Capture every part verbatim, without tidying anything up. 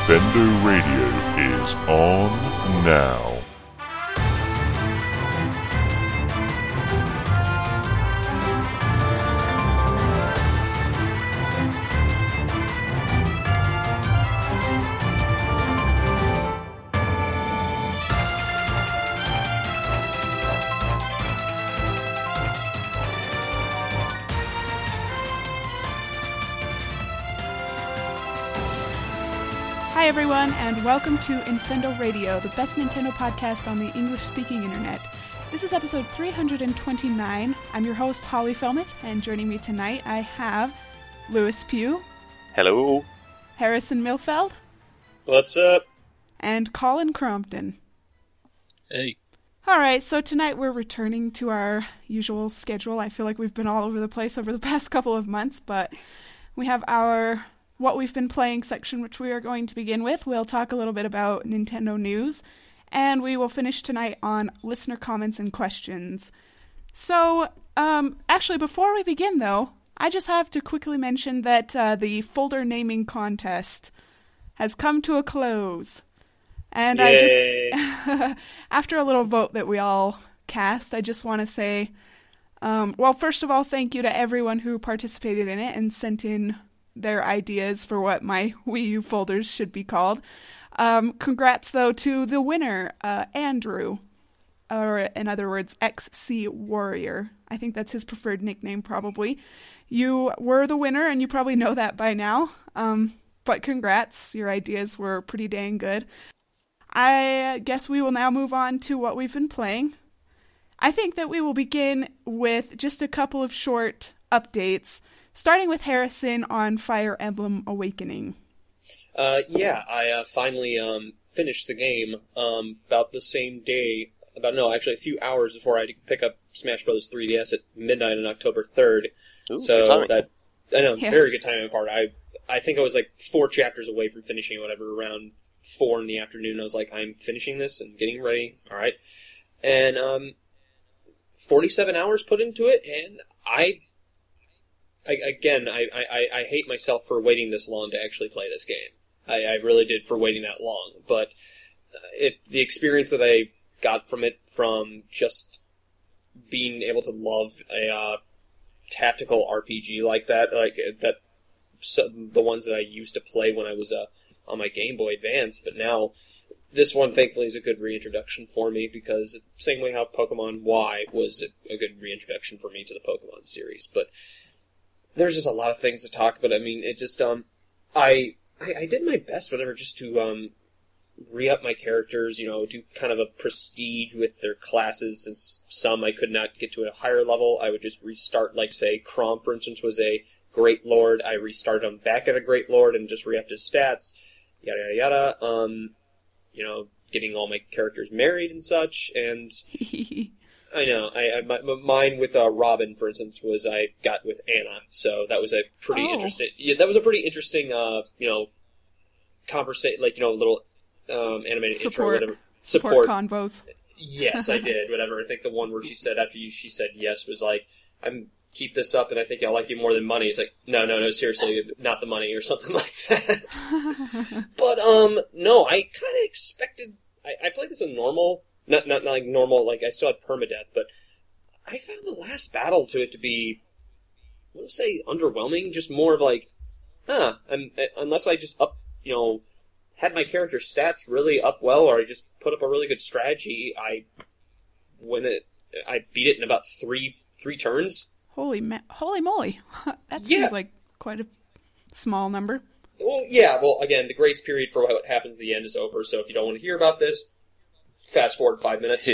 Infendo Radio is on now. Hi everyone, and welcome to Infendo Radio, the best Nintendo podcast on the English-speaking internet. This is episode three hundred twenty-nine. I'm your host, Holly Felmuth, and joining me tonight I have Lewis Pugh. Hello. Harrison Milfeld. What's up? And Colin Crompton. Hey. Alright, so tonight we're returning to our usual schedule. I feel like we've been all over the place over the past couple of months, but we have our What We've Been Playing section, which we are going to begin with. We'll talk a little bit about Nintendo news, and we will finish tonight on listener comments and questions. So, um, actually, before we begin, though, I just have to quickly mention that uh, the folder naming contest has come to a close. And Yay. I just, after a little vote that we all cast, I just want to say, um, well, first of all, thank you to everyone who participated in it and sent in their ideas for what my Wii U folders should be called. Um, congrats, though, to the winner, uh, Andrew, or in other words, X C Warrior. I think that's his preferred nickname, probably. You were the winner, and you probably know that by now. Um, but congrats, your ideas were pretty dang good. I guess we will now move on to what we've been playing. I think that we will begin with just a couple of short updates, starting with Harrison on Fire Emblem Awakening. Uh, yeah, I uh, finally um, finished the game um, about the same day, about no, actually a few hours before I had to pick up Smash Bros. three D S at midnight on October third. Ooh, so that, I know, Yeah. very good timing apart. I I think I was like four chapters away from finishing it, whatever, around four in the afternoon. I was like, I'm finishing this and getting ready, alright. And um, forty-seven hours put into it, and I... I, again, I, I, I hate myself for waiting this long to actually play this game. I, I really did for waiting that long. But it, the experience that I got from it, from just being able to love a uh, tactical R P G like that, like that, so, the ones that I used to play when I was uh, on my Game Boy Advance, but now this one, thankfully, is a good reintroduction for me, because same way how Pokemon Y was a, a good reintroduction for me to the Pokemon series. But there's just a lot of things to talk about. I mean, it just, um, I, I, I did my best, whatever, just to, um, re-up my characters, you know, do kind of a prestige with their classes, since some I could not get to a higher level. I would just restart, like, say, Chrom, for instance, was a Great Lord. I restarted him back at a Great Lord and just re-upped his stats, yada, yada, yada. Um, you know, getting all my characters married and such, and I know. I, I my, mine with uh, Robin, for instance, was I got with Anna, so that was a pretty oh. interesting. Yeah, that was a pretty interesting, uh, you know, conversation, like, you know, little um, animated Support. intro, whatever. Support convos. Yes, I did. Whatever. I think the one where she said after you, she said yes was like, "I'm keep this up, and I think I like you more than money." It's like, no, no, no, seriously, not the money, or something like that. But um, no, I kind of expected. I, I played this in normal. Not, not not like normal, like I still had permadeath, but I found the last battle to it to be, I wouldn't say underwhelming, just more of like, huh, I'm, unless I just up, you know, had my character's stats really up well, or I just put up a really good strategy, I, when it, I beat it in about three, three turns. Holy ma- holy moly. That Yeah. seems like quite a small number. Well, yeah, well, again, the grace period for what happens at the end is over, so if you don't want to hear about this, fast forward five minutes.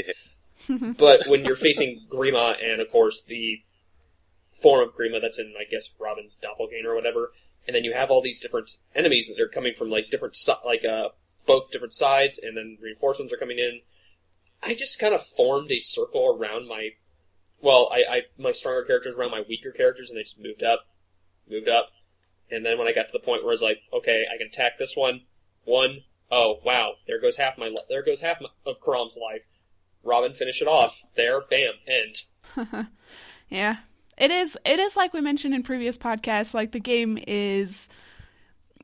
But when you're facing Grima, and of course the form of Grima that's in, I guess, Robin's doppelganger or whatever, and then you have all these different enemies that are coming from like different, si- like uh, both different sides, and then reinforcements are coming in. I just kind of formed a circle around my, well, I, I my stronger characters around my weaker characters, and they just moved up, moved up, and then when I got to the point where I was like, okay, I can attack this one, one. Oh, wow, there goes half my, there goes half my, of Chrom's life. Robin, finish it off. There, bam, end. Yeah. It is, it is like we mentioned in previous podcasts, like the game is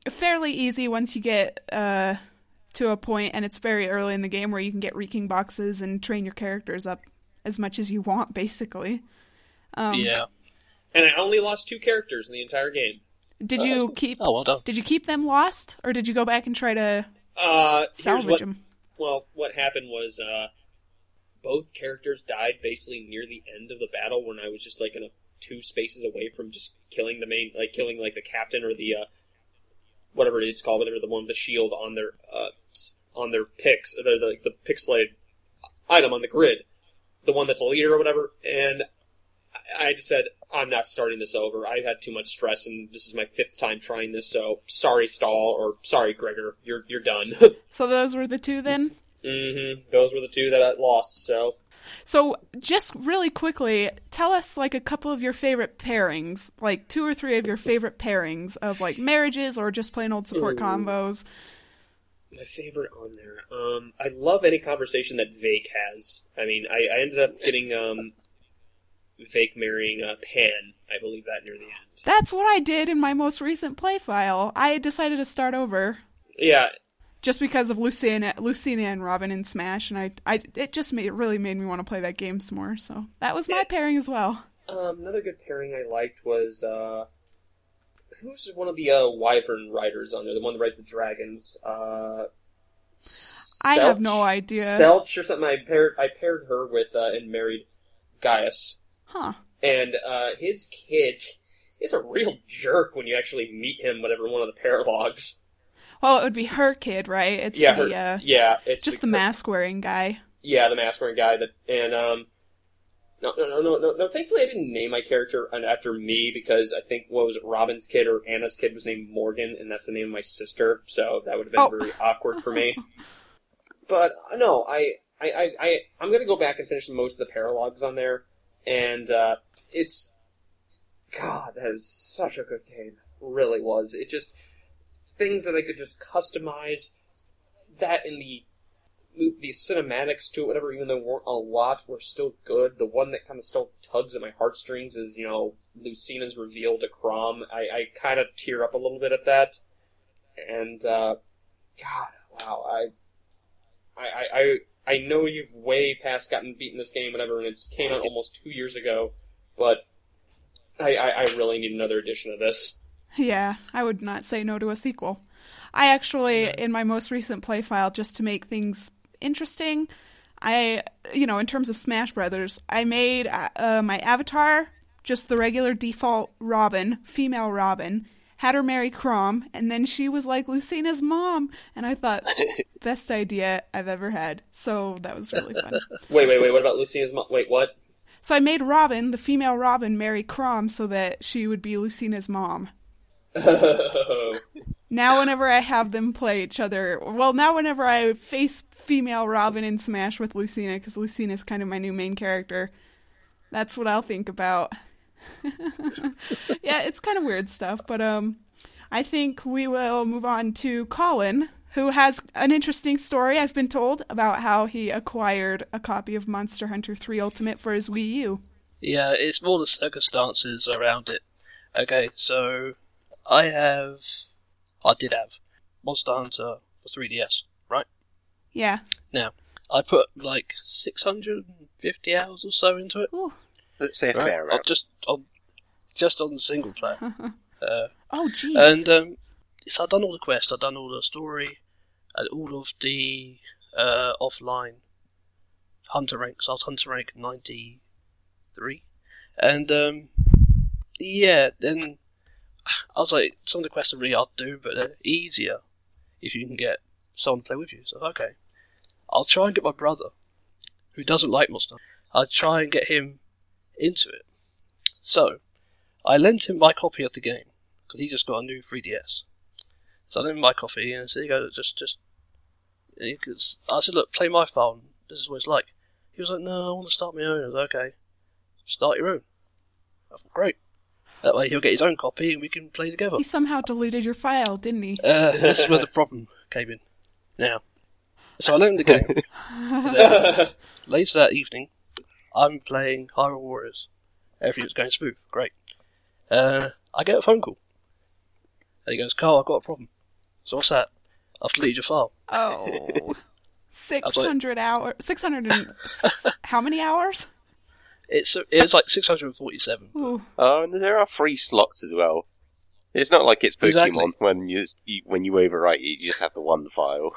fairly easy once you get uh, to a point, and it's very early in the game where you can get Reeking boxes and train your characters up as much as you want, basically. Um, yeah. And I only lost two characters in the entire game. Did Oh, you that's cool. keep? Oh, well done. Did you keep them lost, or did you go back and try to Uh, here's salvage what, them? Well, what happened was uh, both characters died basically near the end of the battle when I was just like in a two spaces away from just killing the main, like killing like the captain or the uh, whatever it's called, whatever the one with the shield on their uh, on their pix, the, the the pixelated item on the grid, the one that's a leader or whatever, and I, I just said I'm not starting this over. I've had too much stress, and this is my fifth time trying this. So sorry, Stahl, or sorry, Gregor, you're you're done. So those were the two then? Mm-hmm. Those were the two that I lost, so... So, just really quickly, tell us, like, a couple of your favorite pairings, like, two or three of your favorite pairings of, like, marriages or just plain old support Ooh. combos. My favorite on there. Um, I love any conversation that Vake has. I mean, I, I ended up getting, um, Vake marrying uh, Pan, I believe that near the end. That's what I did in my most recent play file. I decided to start over. Yeah. Just because of Lucina, Lucina and Robin in Smash, and I, I, it just made, it really made me want to play that game some more. So that was my Yeah. pairing as well. Um, another good pairing I liked was, uh, who's one of the, uh, Wyvern riders on there? The one that rides the dragons? Uh, I have Selch? no idea. Selch or something. I paired, I paired her with, uh, and married Gaius. Huh. And, uh, his kid is a real jerk when you actually meet him, whatever, one of the paralogs. Well, it would be her kid, right? It's Yeah, the, her, uh, yeah, it's just the her- mask-wearing guy. Yeah, the mask wearing guy that, and um, no, no, no, no, no, no. Thankfully, I didn't name my character after me because I think what was it, Robin's kid or Anna's kid was named Morgan, and that's the name of my sister, so that would have been Oh. very awkward for me. But no, I, I, I, I, I'm gonna go back and finish most of the paralogs on there, and uh, it's, God, that is such a good game. It really was. It just things that I could just customize. That in the the cinematics to it, whatever, even though there weren't a lot, were still good. The one that kind of still tugs at my heartstrings is, you know, Lucina's reveal to Crom. I, I kind of tear up a little bit at that. And, uh, God, wow, I, I, I, I know you've way past gotten beaten this game, whatever, and it came out almost two years ago, but I, I, I really need another edition of this. Yeah, I would not say no to a sequel. I actually, in my most recent play file, just to make things interesting, I, you know, in terms of Smash Brothers, I made uh, my avatar just the regular default Robin, female Robin, had her marry Crom, and then she was like Lucina's mom, and I thought, best idea I've ever had. So that was really fun. Wait, wait, wait, what about Lucina's mom? Wait, what? So I made Robin, the female Robin, marry Crom so that she would be Lucina's mom. Oh. Now whenever I have them play each other, well, now whenever I face female Robin in Smash with Lucina, because Lucina's kind of my new main character, that's what I'll think about. Yeah, it's kind of weird stuff, but um, I think we will move on to Colin, who has an interesting story, I've been told, about how he acquired a copy of Monster Hunter three Ultimate for his Wii U. Yeah, it's more the circumstances around it. Okay, so I have... I did have Monster Hunter for three D S, right? Yeah. Now, I put like six hundred fifty hours or so into it. Ooh. Let's say a Right? fair On- amount. just on, just on the single player. uh, Oh, jeez. and um, so I've done all the quests, I've done all the story, and all of the uh, offline hunter ranks. I was hunter rank ninety-three, and um, yeah, then I was like, some of the quests are really hard to do, but they're easier if you can get someone to play with you. So, okay, I'll try and get my brother, who doesn't like Monster Hunter, I'll try and get him into it. So, I lent him my copy of the game, because he just got a new three D S. So I lent him my copy, and I said, go, just, just, because I said, look, play my file, and this is what it's like. He was like, no, I want to start my own. I was like, okay, start your own. I thought, great. That way he'll get his own copy and we can play together. He somehow deleted your file, didn't he? Uh, this is where the problem came in. Now, so I learned the game. And then, later that evening, I'm playing Hyrule Warriors. Everything's going smooth. Great. Uh, I get a phone call. And he goes, Carl, I've got a problem. So what's that? I've deleted your file. Oh, six hundred hours. Six hundred and how many hours? It's it's like six hundred and forty-seven. Ooh. Oh, and there are free slots as well. It's not like it's Pokemon Exactly. when you, just, you when you overwrite it, you just have the one file.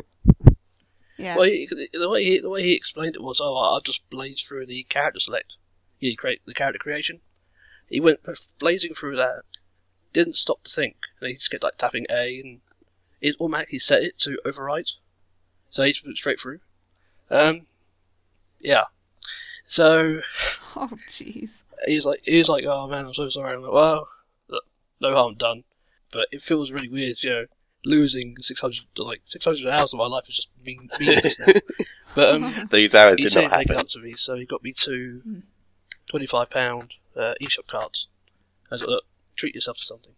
Yeah. Well, he, the way he the way he explained it was, oh, I just blazed through the character select. You create the character creation. He went blazing through that, didn't stop to think. And he just kept like tapping A, and it automatically set it to overwrite. So he just went straight through. Um, yeah. So Oh, jeez. he's like, he's like, oh man, I'm so sorry. I'm like, well, look, no harm done. But it feels really weird, you know, losing six hundred, like six hundred hours of my life is just being meaningless now. But um, Those hours he did said not he'd take it happen. up to me, so he got me two twenty-five pound uh, eShop cards. I was like, look, treat yourself to something.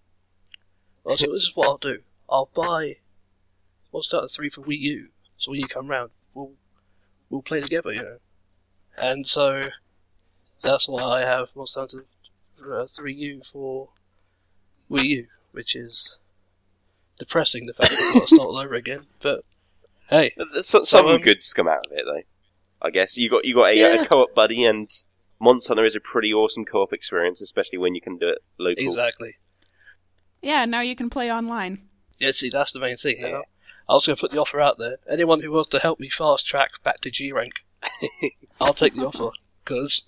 I was like, this is what I'll do. I'll buy Monster Hunter three for Wii U, so when you come round, we'll we'll play together, you know. And so that's why I have Monster Hunter uh, three U for Wii U, which is depressing, the fact that I've got to start all over again. But hey, But there's so- Some um, good's come out of it, though. I guess you got you got a, Yeah. a co-op buddy, and Monster Hunter is a pretty awesome co-op experience, especially when you can do it local. exactly. Yeah, now you can play online. Yeah, see, that's the main thing. Yeah. Now, I was going to put the offer out there. Anyone who wants to help me fast track back to G rank, I'll take the offer, because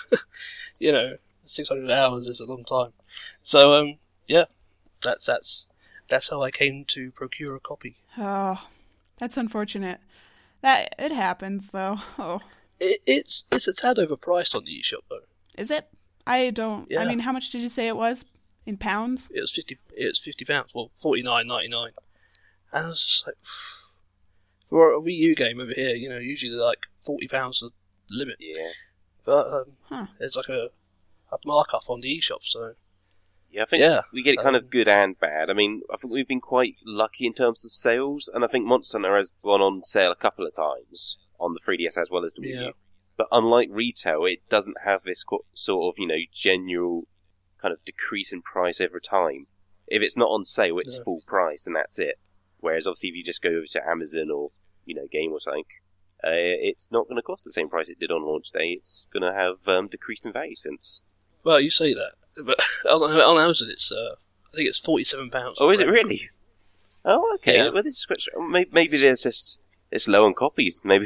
you know, six hundred hours is a long time. So um, yeah, that's that's that's how I came to procure a copy. Oh, that's unfortunate. That it happens though. Oh, It, it's it's a tad overpriced on the eShop though. is it? I don't. I Yeah. mean, how much did you say it was in pounds? It was fifty. It was fifty pounds. Well, forty nine ninety nine. And I was just like, for a Wii U game over here, you know, usually they're like forty pounds the limit. Yeah. But um, Huh. there's like a, a markup on the eShop, so Yeah, I think Yeah. we get it kind Um, of good and bad. I mean, I think we've been quite lucky in terms of sales, and I think Monster Hunter has gone on sale a couple of times on the three D S as well as the Wii Yeah. U. But unlike retail, it doesn't have this co- sort of, you know, general kind of decrease in price over time. If it's not on sale, it's Yeah. full price, and that's it. Whereas obviously if you just go over to Amazon or, you know, Game or something, uh, it's not going to cost the same price it did on launch day. It's going to have um, decreased in value since. well, you say that, but on, on Amazon it's uh, I think it's forty seven pounds. Oh, is it really? Oh, okay. Yeah. Well, this is quite str- maybe, maybe there's just it's low on copies. Maybe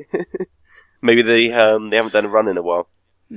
maybe they um they haven't done a run in a while.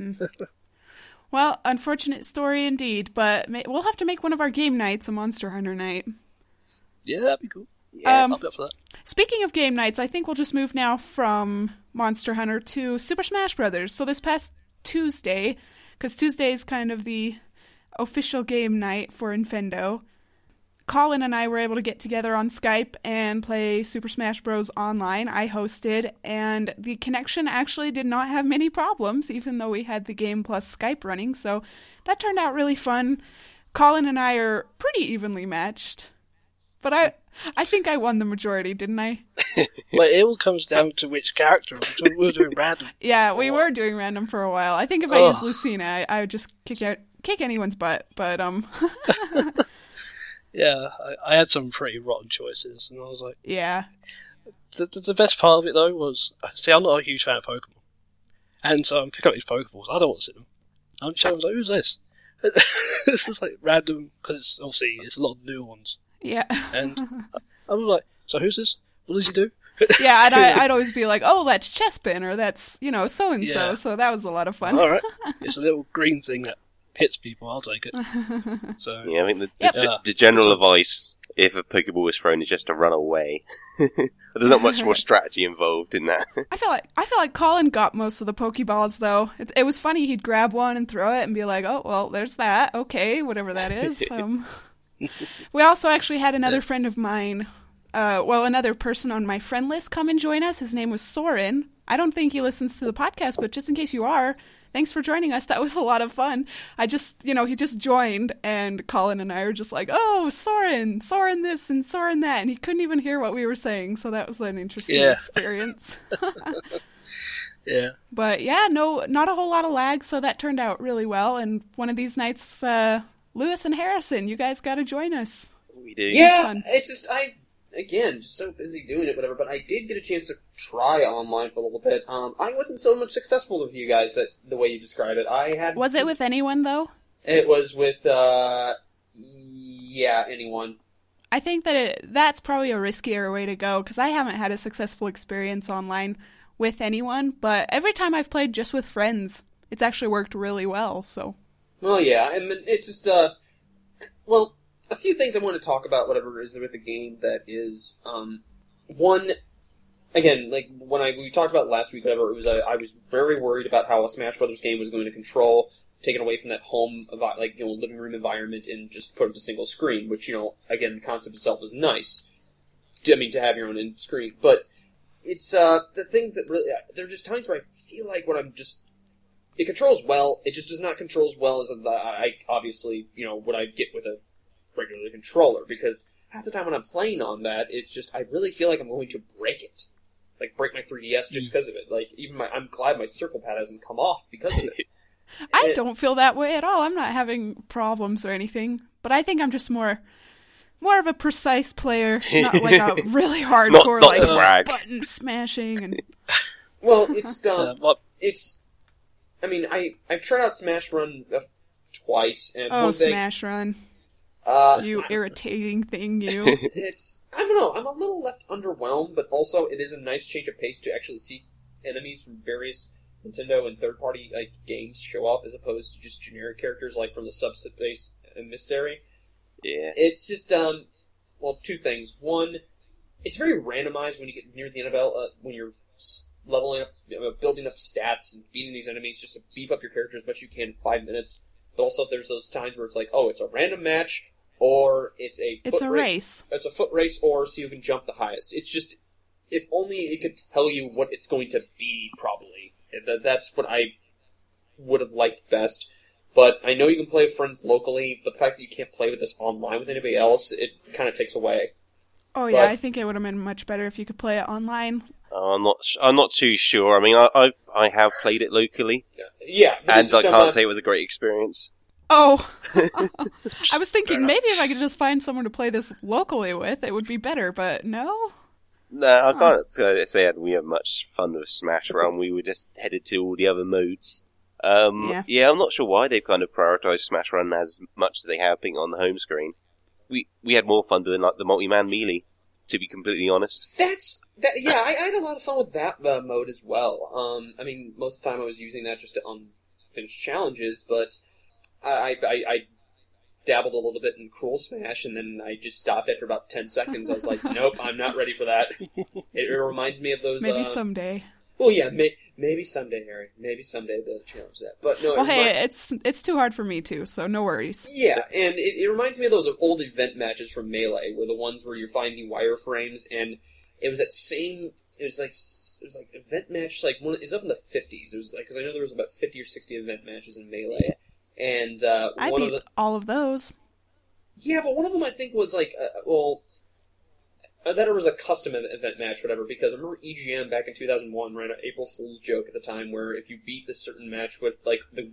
Well, unfortunate story indeed. But ma- we'll have to make one of our game nights a Monster Hunter night. Yeah, that'd be cool. Yeah. Um, I'll be up for that. Speaking of game nights, I think we'll just move now from Monster Hunter to Super Smash Brothers. So this past Tuesday, because Tuesday is kind of the official game night for Infendo, Colin and I were able to get together on Skype and play Super Smash Bros. Online. I hosted, and the connection actually did not have many problems, even though we had the game plus Skype running, so that turned out really fun. Colin and I are pretty evenly matched, but I I think I won the majority, didn't I? Well, it all comes down to which character. We were doing random. Yeah, we Oh. were doing random for a while. I think if I Ugh. used Lucina, I, I would just kick out kick anyone's butt, but um Yeah, I, I had some pretty rotten choices, and I was like, yeah. the, the, the best part of it though was, see, I'm not a huge fan of Pokemon, and so I'm picking up these Pokeballs. I don't want to sit them. I'm showing them, like, who's this? It's just like random, because obviously it's a lot of new ones, Yeah. and I was like, so who's this? What does he do? Yeah, and I, I'd always be like, oh, that's Chespin, or that's, you know, so-and-so. Yeah. So that was a lot of fun. All right, it's a little green thing that hits people. I'll take it. So Yeah, I think the, Yep. the, Yeah. the general advice, if a Pokeball is thrown, is just to run away. There's not much more strategy involved in that. I feel like I feel like Colin got most of the Pokeballs, though. It, it was funny. He'd grab one and throw it and be like, oh, well, there's that. Okay, whatever that is. Um, we also actually had another friend of mine, uh, well, another person on my friend list come and join us. His name was Soren. I don't think he listens to the podcast, but just in case you are, thanks for joining us. That was a lot of fun. I just, you know, he just joined, and Colin and I were just like, oh, Soren, Soren this and Soren that, and he couldn't even hear what we were saying, so that was an interesting Yeah. experience. yeah, But yeah, no, not a whole lot of lag, so that turned out really well, and one of these nights, uh, Lewis and Harrison, you guys got to join us. We do. Yeah, fun. it's just I again just so busy doing it, whatever. But I did get a chance to try online for a little bit. Um, I wasn't so much successful with you guys that the way you describe it. I had Was it with anyone, though? It was with uh, yeah, anyone. I think that it, that's probably a riskier way to go, because I haven't had a successful experience online with anyone, but every time I've played just with friends, it's actually worked really well, so. Well, yeah, I mean, it's just, uh, well, a few things I want to talk about, whatever is with the game that is, um, one, again, like, when I, we talked about last week, whatever, it was, uh, I was very worried about how a Smash Brothers game was going to control, taken away from that home, like, you know, living room environment and just put it to single screen, which, you know, again, the concept itself is nice. I mean, to have your own end screen, but it's, uh, the things that really, there are just times where I feel like when I'm just, it controls well, it just does not control as well as I, obviously, you know, what I get with a regular controller, because half the time when I'm playing on that, it's just, I really feel like I'm going to break it. Like, break my three D S just because of it. Like, even my, I'm glad my circle pad hasn't come off because of it. I And- don't feel that way at all. I'm not having problems or anything, but I think I'm just more more of a precise player, not like a really hardcore, not like, to just brag. button smashing and... Well, it's, um, Uh, what, it's, I mean, I, I've tried out Smash Run uh, twice, and Oh, one thing, Smash Run. uh, You irritating thing, you. it's, I don't know, I'm a little left underwhelmed, but also it is a nice change of pace to actually see enemies from various Nintendo and third-party like games show up, as opposed to just generic characters like from the Subspace Emissary. Yeah. It's just, um, well, two things. One, it's very randomized when you get near the end of el- uh, when you're s- leveling up, you know, building up stats and beating these enemies just to beef up your character as much as you can in five minutes. But also, there's those times where it's like, oh, it's a random match, or it's a foot It's a ra- race. It's a foot race, or so you can jump the highest. It's just, if only it could tell you what it's going to be, probably. That- That's what I would have liked best. But I know you can play with friends locally, but the fact that you can't play with this online with anybody else, it kind of takes away. Oh yeah, But- I think it would have been much better if you could play it online. I'm not. sh- I'm not too sure. I mean, I I, I have played it locally, Yeah, but and it's I just, can't um, say it was a great experience. Oh! I was thinking maybe if I could just find someone to play this locally with, it would be better, but no? No, I can't uh, say that we had much fun with Smash Run. We were just headed to all the other modes. Um, Yeah. yeah, I'm not sure why they've kind of prioritised Smash Run as much as they have being on the home screen. We we had more fun doing like the multi-man melee, to be completely honest. That's that. Yeah, I, I had a lot of fun with that uh, mode as well. Um, I mean, most of the time I was using that just to unfinished challenges, but I I, I dabbled a little bit in Cruel Smash, and then I just stopped after about ten seconds. I was like, nope, I'm not ready for that. It, it reminds me of those. Maybe uh, someday. Well, yeah, may, maybe someday, Harry. Maybe someday they'll challenge that. But no, Well, it hey, remi- it's it's too hard for me too, so no worries. yeah, and it, it reminds me of those old event matches from Melee, where the ones where you're finding wireframes, and it was that same. It was like it was like event match, like one. It's up in the fifties. It was like because I know there was about fifty or sixty event matches in Melee, and uh, I one beat of the all of those. yeah, but one of them I think was like uh, well. Uh, that it was a custom ev- event match, whatever, because I remember E G M back in two thousand one ran an April Fool's joke at the time where if you beat this certain match with, like, the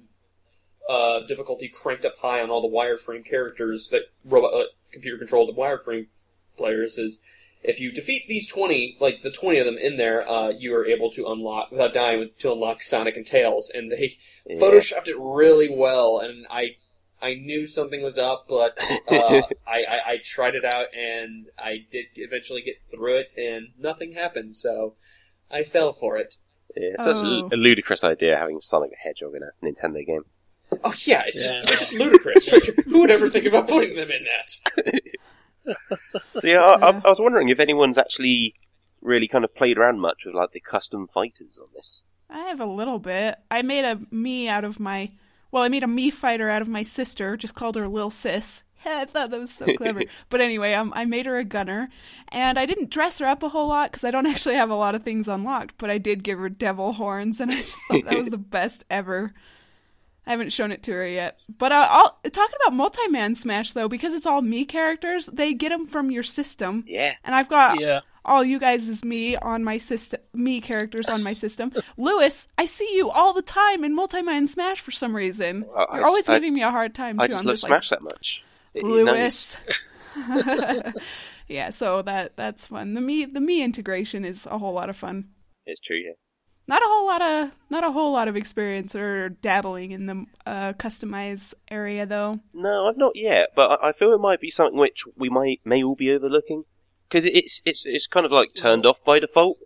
uh, difficulty cranked up high on all the wireframe characters that robot, uh, computer-controlled wireframe players, is if you defeat these twenty, like, the twenty of them in there, uh, you are able to unlock, without dying, to unlock Sonic and Tails, and they Yeah. photoshopped it really well, and I I knew something was up, but uh, I, I, I tried it out, and I did eventually get through it, and nothing happened, so I fell for it. Yeah, it's such Oh. a, a ludicrous idea having Sonic the Hedgehog in a Nintendo game. Oh yeah, it's just Yeah. it's just ludicrous. Who would ever think about putting them in that? So yeah, I, I, Yeah. I was wondering if anyone's actually really kind of played around much with like the custom fighters on this. I have a little bit. I made a me out of my... Well, I made a me fighter out of my sister, just called her Lil Sis. I thought that was so clever. But anyway, um, I made her a gunner, and I didn't dress her up a whole lot because I don't actually have a lot of things unlocked, but I did give her devil horns, and I just thought that was the best ever. I haven't shown it to her yet. But uh, I'll, talking about multi-man Smash, though, because it's all me characters, they get them from your system. Yeah. And I've got yeah. all you guys is me on my system, me characters on my system. Lewis, I see you all the time in multi-man Smash for some reason. Well, I You're always just- I- giving me a hard time, too. I just I'm love just Smash that much. like, It- it knows. Lewis. Yeah, so that that's fun. The me the me integration is a whole lot of fun. It's true, yeah. Not a whole lot of not a whole lot of experience or dabbling in the uh, customize area though. No, I've not yet, but I I feel it might be something which we might may all be overlooking because it's it's it's kind of like turned off by default,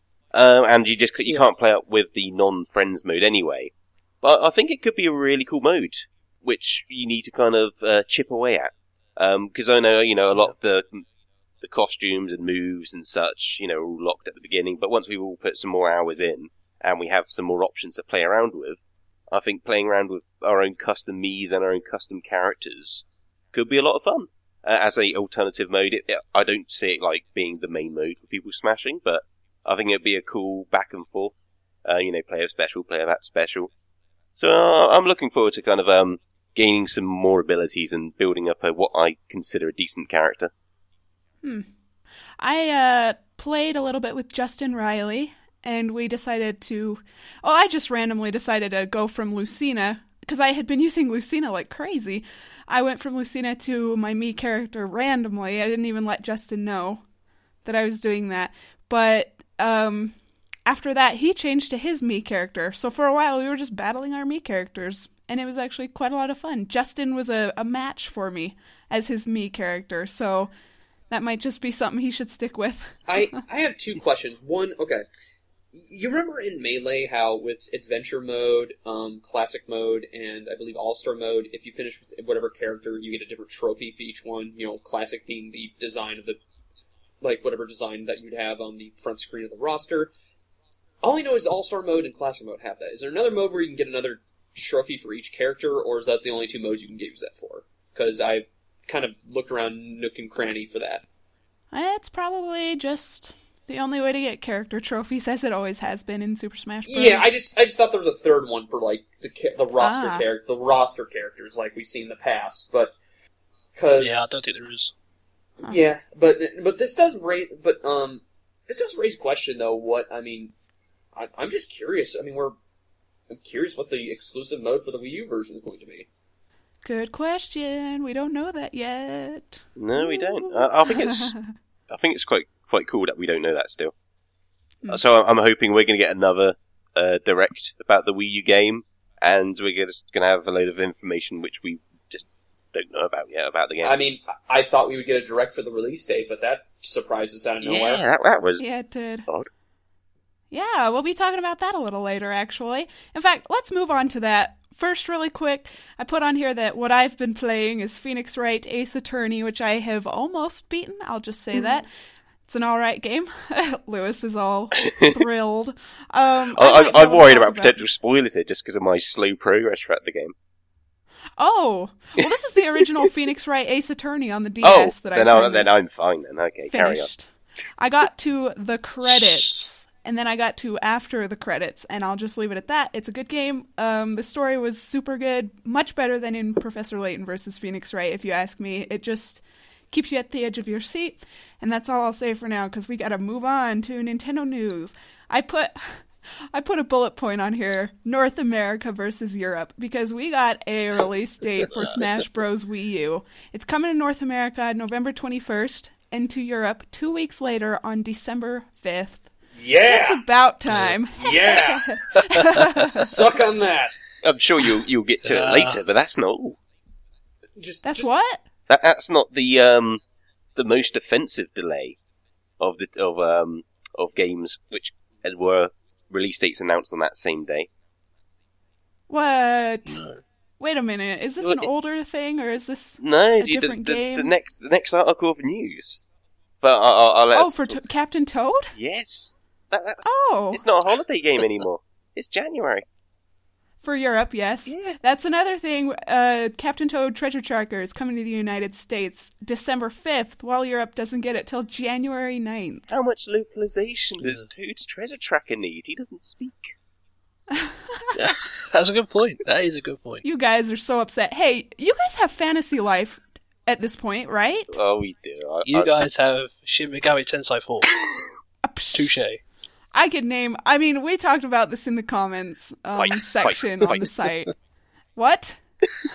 um, and you just you Yeah. can't play up with the non-friends mode anyway. But I think it could be a really cool mode, which you need to kind of uh, chip away at, because I know you know a lot of the the costumes and moves and such, you know, are all locked at the beginning. But once we've all put some more hours in and we have some more options to play around with, I think playing around with our own custom Miis and our own custom characters could be a lot of fun. Uh, as a alternative mode, it, it, I don't see it like being the main mode for people smashing, but I think it'd be a cool back and forth. Uh, you know, player special, player that special. So uh, I'm looking forward to kind of um, gaining some more abilities and building up a, what I consider a decent character. Hmm. I uh, played a little bit with Justin Riley, and we decided to... Oh, I just randomly decided to go from Lucina, because I had been using Lucina like crazy. I went from Lucina to my Mii character randomly. I didn't even let Justin know that I was doing that. But um, after that, he changed to his Mii character. So for a while, we were just battling our Mii characters, and it was actually quite a lot of fun. Justin was a, a match for me as his Mii character, so... That might just be something he should stick with. I, I have two questions. One, okay. You remember in Melee how with Adventure Mode, um, Classic Mode, and I believe All-Star Mode, if you finish with whatever character, you get a different trophy for each one. You know, Classic being the design of the, like, whatever design that you'd have on the front screen of the roster. All I know is All-Star Mode and Classic Mode have that. Is there another mode where you can get another trophy for each character, or is that the only two modes you can use that for? Because I... kind of looked around nook and cranny for that. It's probably just the only way to get character trophies, as it always has been in Super Smash Bros. Yeah, I just I just thought there was a third one for like the the roster Ah. character, the roster characters like we've seen in the past, but because Yeah, I don't think there is. yeah, but but this does raise but um this does raise a question though. What I mean, I, I'm just curious. I mean, we're I'm curious what the exclusive mode for the Wii U version is going to be. Good question. We don't know that yet. No, we don't. Uh, I think it's I think it's quite quite cool that we don't know that still. Mm. So I'm hoping we're going to get another uh, direct about the Wii U game, and we're just going to have a load of information which we just don't know about yet about the game. I mean, I thought we would get a direct for the release date, but that surprised us out of nowhere. yeah, that, that was Yeah, it did. odd. Yeah, we'll be talking about that a little later, actually. In fact, let's move on to that. First, really quick, I put on here that what I've been playing is Phoenix Wright Ace Attorney, which I have almost beaten. I'll just say that. It's an alright game. Lewis is all thrilled. Um, I, I I, might be I'm able to worried talk about potential spoilers here just because of my slow progress throughout the game. Oh, well, this is the original Phoenix Wright Ace Attorney on the D Oh, S that I then, I, finally then I'm fine then. Okay, carry on. finished. I got to the credits, and then I got to after the credits, and I'll just leave it at that. It's a good game. Um, the story was super good, much better than in Professor Layton versus Phoenix Wright, if you ask me. It just keeps you at the edge of your seat, and that's all I'll say for now, because we gotta move on to Nintendo news. I put... I put a bullet point on here, North America versus Europe, because we got a release date for Smash Bros. Wii U. It's coming to North America November twenty-first, and to Europe two weeks later on December fifth. Yeah! It's about time. Yeah! Suck on that! I'm sure you'll you'll get to it Uh. later, but that's not all. Just, That's just, what? That that's not the um the most offensive delay of the of um of games which were release dates announced on that same day. What? No. Wait a minute. Is this Well, an it- older thing, or is this... No, A the, different the, game? the next the next article of news. But I'll, I'll, I'll let Oh, us- for t- Captain Toad? yes, that, that's Oh. it's not a holiday game anymore. It's January. For Europe, yes. Yeah. That's another thing. Uh, Captain Toad Treasure Tracker is coming to the United States December fifth, while Europe doesn't get it till January ninth. How much localization does Yeah. Toad's Treasure Tracker need? He doesn't speak. Yeah, that's a good point. That is a good point. You guys are so upset. Hey, you guys have Fantasy Life at this point, right? Oh, we do. I, You I, guys have Shin Megami Tensei four. Uh, psh, Touche. I could name... I mean, we talked about this in the comments um, Fight, section fight, on the fight. site. What?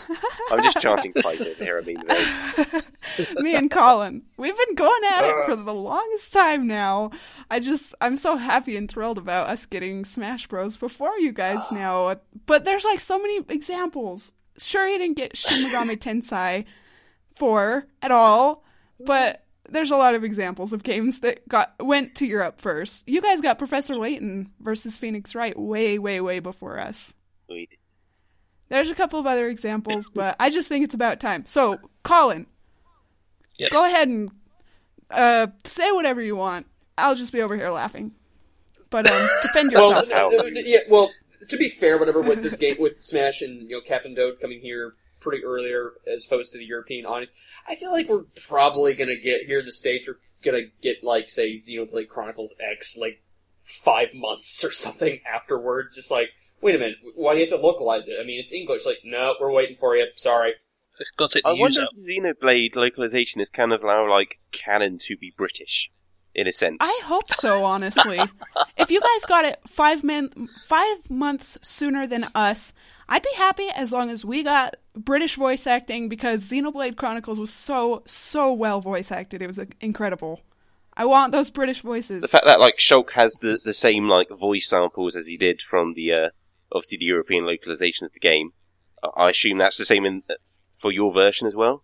I'm just chanting fight over here. I mean, very... Me and Colin, we've been going at it for the longest time now. I just, I'm so happy and thrilled about us getting Smash Bros. Before you guys now. But there's like so many examples. Sure, you didn't get Shin Megami Tensei four at all, but there's a lot of examples of games that got went to Europe first. You guys got Professor Layton versus Phoenix Wright way, way, way before us. We did. There's a couple of other examples, but I just think it's about time. So, Colin, Yep. go ahead and uh, say whatever you want. I'll just be over here laughing. But um, defend Well, yourself. no, no, no, yeah, well, to be fair, whatever with this game, with Smash and you know Captain Toad coming here pretty earlier as opposed to the European audience, I feel like we're probably gonna get here in the States. We're gonna get like say Xenoblade Chronicles X like five months or something afterwards. Just like, wait a minute, why do you have to localize it? I mean, it's English. Like, no, we're waiting for you. Sorry. It's got to take the I use wonder out. if Xenoblade localization is kind of now like canon to be British, in a sense. I hope so, honestly. If you guys got it five min- five months sooner than us, I'd be happy as long as we got British voice acting, because Xenoblade Chronicles was so, so well voice acted. It was uh, incredible. I want those British voices. The fact that like Shulk has the, the same like voice samples as he did from the uh, obviously the European localization of the game, I assume that's the same in uh, for your version as well.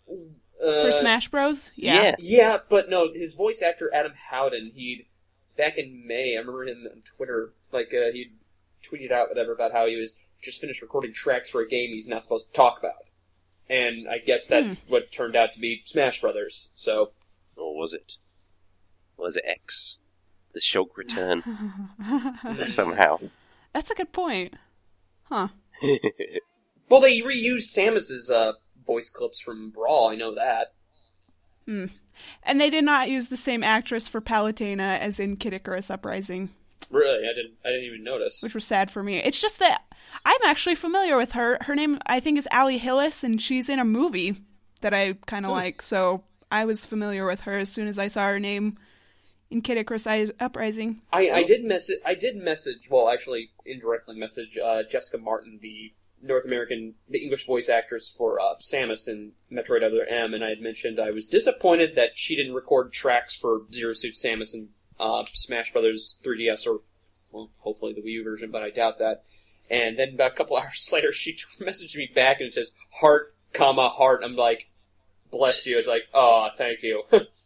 Uh, For Smash Bros? Yeah. Yeah. Yeah, but no, his voice actor Adam Howden, he'd back in May, I remember him on Twitter, like uh, he'd tweeted out whatever about how he was just finished recording tracks for a game he's not supposed to talk about, and I guess that's Hmm. what turned out to be Smash Brothers. So, Or was it? Was it X? The Shulk return somehow. That's a good point. Huh. well, they reused Samus's uh, voice clips from Brawl. I know that. Hmm. And they did not use the same actress for Palutena as in Kid Icarus Uprising, Really, I didn't. I didn't even notice. which was sad for me. It's just that I'm actually familiar with her. Her name, I think, is Allie Hillis, and she's in a movie that I kind of like. So I was familiar with her as soon as I saw her name in Kid Icarus Uprising. I, I did message. I did message. Well, actually, indirectly message uh, Jessica Martin, the North American, the English voice actress for uh, Samus in Metroid Other M, and I had mentioned I was disappointed that she didn't record tracks for Zero Suit Samus and uh, Smash Brothers three D S, or well, hopefully the Wii U version, but I doubt that. And then about a couple hours later, she messaged me back and it says heart, comma heart. I'm like, bless you. I was like, oh, thank you.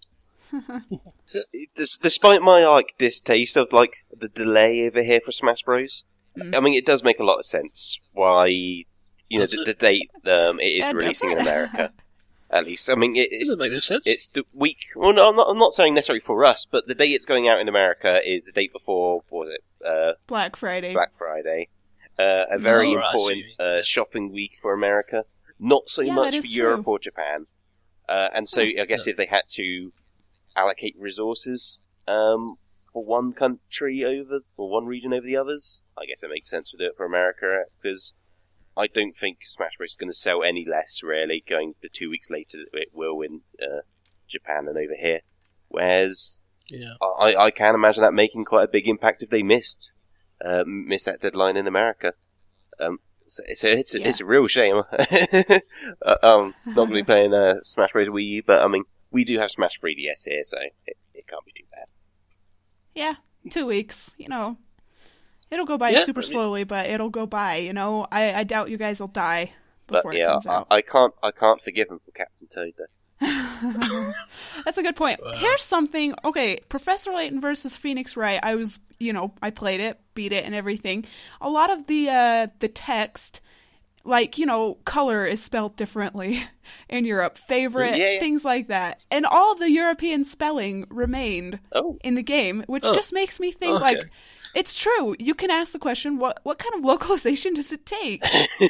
Des- Despite my like distaste of like the delay over here for Smash Bros, Mm. I mean it does make a lot of sense why you know the, the date um, it is Yeah, it does. releasing in America. At least, I mean it, It it's doesn't make no sense. it's the week. Well, no, I'm not. I'm not saying necessarily for us, but the day it's going out in America is the date before. What was it? Uh, Black Friday. Black Friday. Uh, a very Oh, right, I see important what you mean. uh, shopping week for America. Not so Yeah, much that for is Europe true. or Japan. Uh, and so Hmm. I guess if they had to allocate resources um, for one country over, or one region over the others, I guess it makes sense to do it for America, because I don't think Smash Bros. Is going to sell any less, really, going the two weeks later than it will in uh, Japan and over here. Whereas Yeah. I, I can imagine that making quite a big impact if they missed uh, missed that deadline in America. Um, so, so it's a, Yeah. it's a real shame. uh, um, not going to be playing uh, Smash Bros. Wii U, but I mean, we do have Smash three D S here, so it, it can't be too bad. Yeah, two weeks. You know, it'll go by Yeah, super I mean- slowly, but it'll go by. You know, I, I doubt you guys will die before But it yeah, comes I, out. I can't I can't forgive him for Captain Toad though. That's a good point. Here's something. Okay, Professor Layton versus Phoenix Wright. I was, you know, I played it, beat it, and everything. A lot of the uh, the text, like, you know, color is spelled differently in Europe. Favorite, Yeah, yeah. things like that, and all the European spelling remained Oh, in the game, which Oh. just makes me think Okay. like. It's true. You can ask the question, what what kind of localization does it take?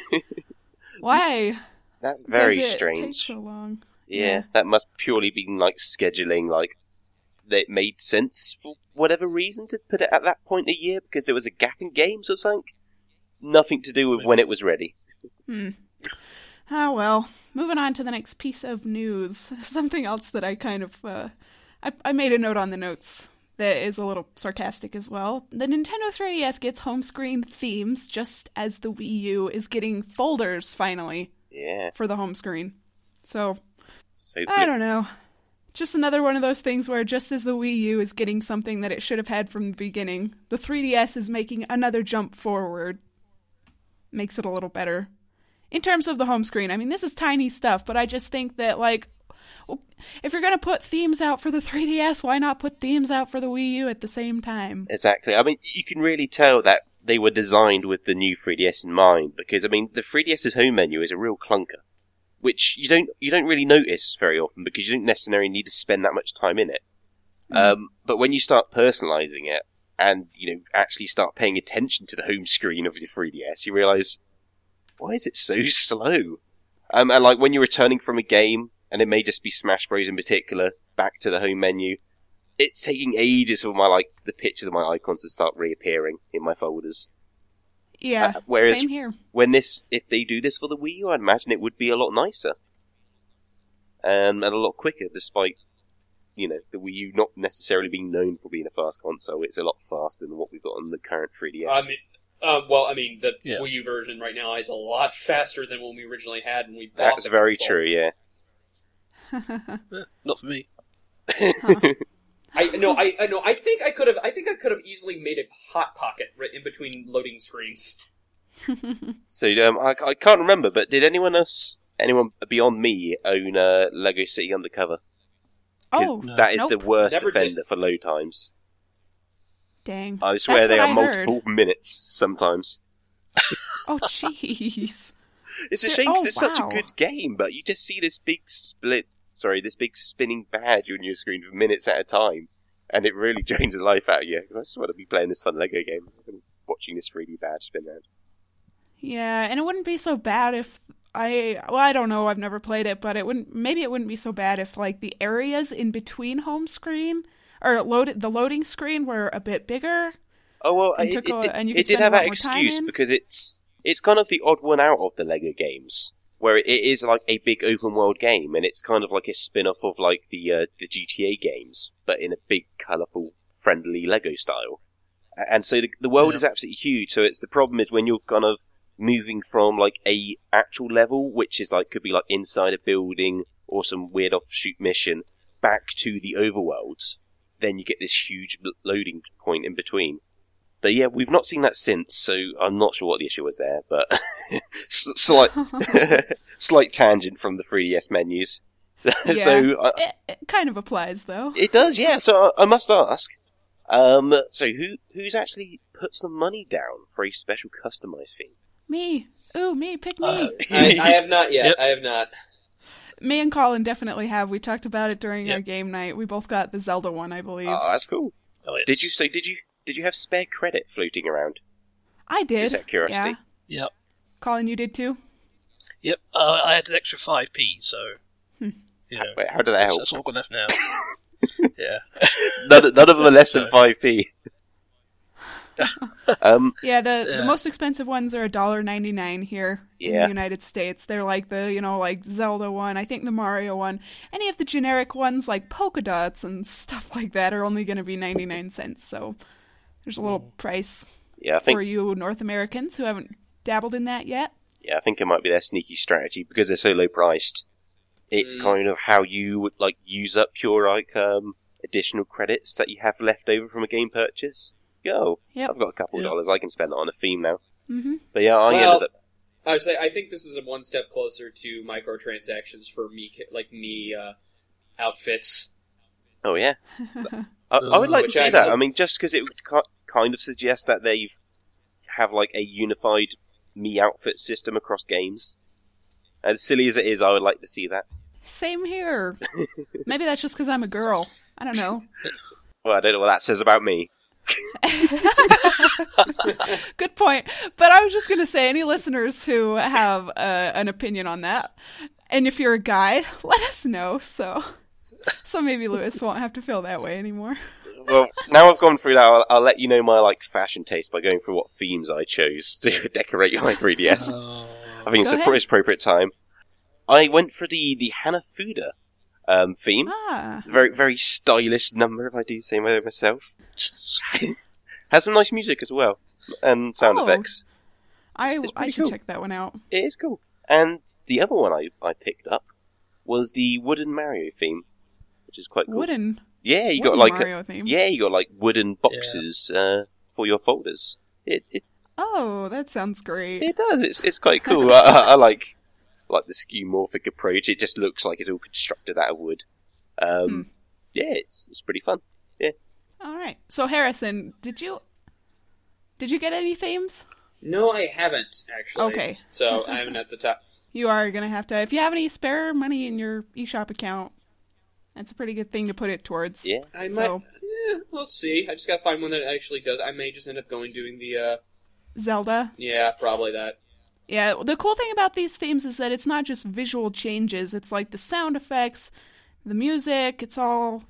Why that's very does it strange. take so long? Yeah, Yeah. that must purely be like scheduling, like that it made sense for whatever reason to put it at that point a year because there was a gap in games or something. Nothing to do with when it was ready. Hmm. Ah, well. Moving on to the next piece of news. Something else that I kind of, uh, I, I made a note on the notes that is a little sarcastic as well. The Nintendo three D S gets home screen themes just as the Wii U is getting folders finally. Yeah. for the home screen. So, So I don't know. Just another one of those things where just as the Wii U is getting something that it should have had from the beginning, the three D S is making another jump forward. Makes it a little better. In terms of the home screen, I mean, this is tiny stuff, but I just think that, like, if you're going to put themes out for the three D S, why not put themes out for the Wii U at the same time? Exactly. I mean, you can really tell that they were designed with the new three D S in mind, because, I mean, the three D S's home menu is a real clunker, which you don't you don't really notice very often, because you don't necessarily need to spend that much time in it. Mm. Um, but when you start personalizing it, and, you know, actually start paying attention to the home screen of your three D S, you realise, why is it so slow? Um, and, like, when you're returning from a game, and it may just be Smash Bros. In particular, back to the home menu, it's taking ages for my, like, the pictures of my icons to start reappearing in my folders. Yeah, uh, whereas same here. When this, if they do this for the Wii U, I'd imagine it would be a lot nicer. Um, and a lot quicker, despite, you know, the Wii U not necessarily being known for being a fast console. It's a lot faster than what we've got on the current three D S. I mean, uh, well, I mean, the Yeah. Wii U version right now is a lot faster than when we originally had when we bought That's the very console. true, yeah. Eh, not for me. I no, I, I no, I think I could have. I think I could have easily made a hot pocket right in between loading screens. So, um, I, I can't remember, but did anyone else, anyone beyond me, own uh, Lego City Undercover? Oh, Because that is nope. the worst Never did. offender for load times. Dang. I swear That's they what are I multiple heard. minutes sometimes. Oh, jeez. It's a So- shame 'cause oh, it's such a wow. good game, but you just see this big split, sorry, this big spinning badge on your screen for minutes at a time, and it really drains the life out of you. 'Cause I just want to be playing this fun Lego game and watching this three D badge spin around. Yeah, and it wouldn't be so bad if I, well, I don't know, I've never played it, but it wouldn't, maybe it wouldn't be so bad if, like, the areas in between home screen, or load, the loading screen were a bit bigger. Oh well, And it, took it, a- did- and you it could did spend have a lot that more time excuse in. because it's it's kind of the odd one out of the Lego games, where it is like a big open world game, and it's kind of like a spin off of like the uh, the G T A games, but in a big, colourful, friendly Lego style. A- And so the, the world Yeah. is absolutely huge. So it's the problem is when you're kind of moving from like a actual level, which is like could be like inside a building or some weird offshoot mission, back to the overworlds, then you get this huge l- loading point in between. But yeah, we've not seen that since, so I'm not sure what the issue was there. But S- slight slight tangent from the three D S menus. So, Yeah. so uh, It, it kind of applies, though. it does, yeah. So I, I must ask. Um, so who who's actually put some money down for a special customized theme? Me. Ooh, me, pick me. Uh, I, I have not yet. Yep. I have not. Me and Colin definitely have. We talked about it during Yep. our game night. We both got the Zelda one, I believe. Oh, that's cool. Oh, yeah. Did you so did you did you have spare credit floating around? I did. Just out of curiosity. Yeah. Yep. Colin, you did too? Yep. Uh, I had an extra five p, so Hmm. you know, Wait, how did that that's, help? that's all I've got left now. yeah. None, none of them are less than five p. um, Yeah, the, Yeah. the most expensive ones are one dollar ninety-nine here in Yeah. the United States. They're like the, you know, like Zelda one, I think the Mario one. Any of the generic ones like polka dots and stuff like that are only going to be ninety-nine cents. So there's a little price yeah, I for think you North Americans who haven't dabbled in that yet. yeah, I think it might be their sneaky strategy because they're so low priced. It's Mm. kind of how you would like use up your like um additional credits that you have left over from a game purchase. Go, Yep. I've got a couple of Yeah. dollars I can spend it on a theme now. Mm-hmm. But yeah, I Well, ended up. I would say I think this is a one step closer to microtransactions for me, like me uh, outfits. Oh yeah, I, I would like Which to see I that. know- I mean, just because it would ki- kind of suggest that they have like a unified me outfit system across games. As silly as it is, I would like to see that. Same here. Maybe that's just because I'm a girl. I don't know. Well, I don't know what that says about me. Good point. But I was just going to say, any listeners who have uh, an opinion on that, and if you're a guy, let us know. So, so maybe Lewis won't have to feel that way anymore. Well, now I've gone through that, I'll, I'll let you know my like fashion taste by going through what themes I chose to decorate my three D S. Oh. I think Go it's a ahead. pretty appropriate time. I went for the the Hanafuda um, theme. Ah, Very very stylish number, if I do say my- myself. Has some nice music as well and sound Oh. effects. I It's I pretty should cool. check that one out. It is cool. And the other one I, I picked up was the wooden Mario theme, which is quite cool. Wooden. Yeah, you wooden got like Mario a, theme. yeah, you got like wooden boxes uh, for your folders. It it Oh, that sounds great. it does. It's it's quite cool. I, I, I like like the skeuomorphic approach. It just looks like it's all constructed out of wood. Um, Hmm. Yeah, it's it's pretty fun. Yeah. All right. So Harrison, did you did you get any themes? No, I haven't, actually. Okay. So I'm at the top. You are gonna have to. If you have any spare money in your eShop account, that's a pretty good thing to put it towards. Yeah. I So- might... Eh, we'll see. I just gotta find one that actually does. I may just end up going doing the, uh... Zelda. Yeah, probably that. Yeah, the cool thing about these themes is that it's not just visual changes. It's like the sound effects, the music. It's all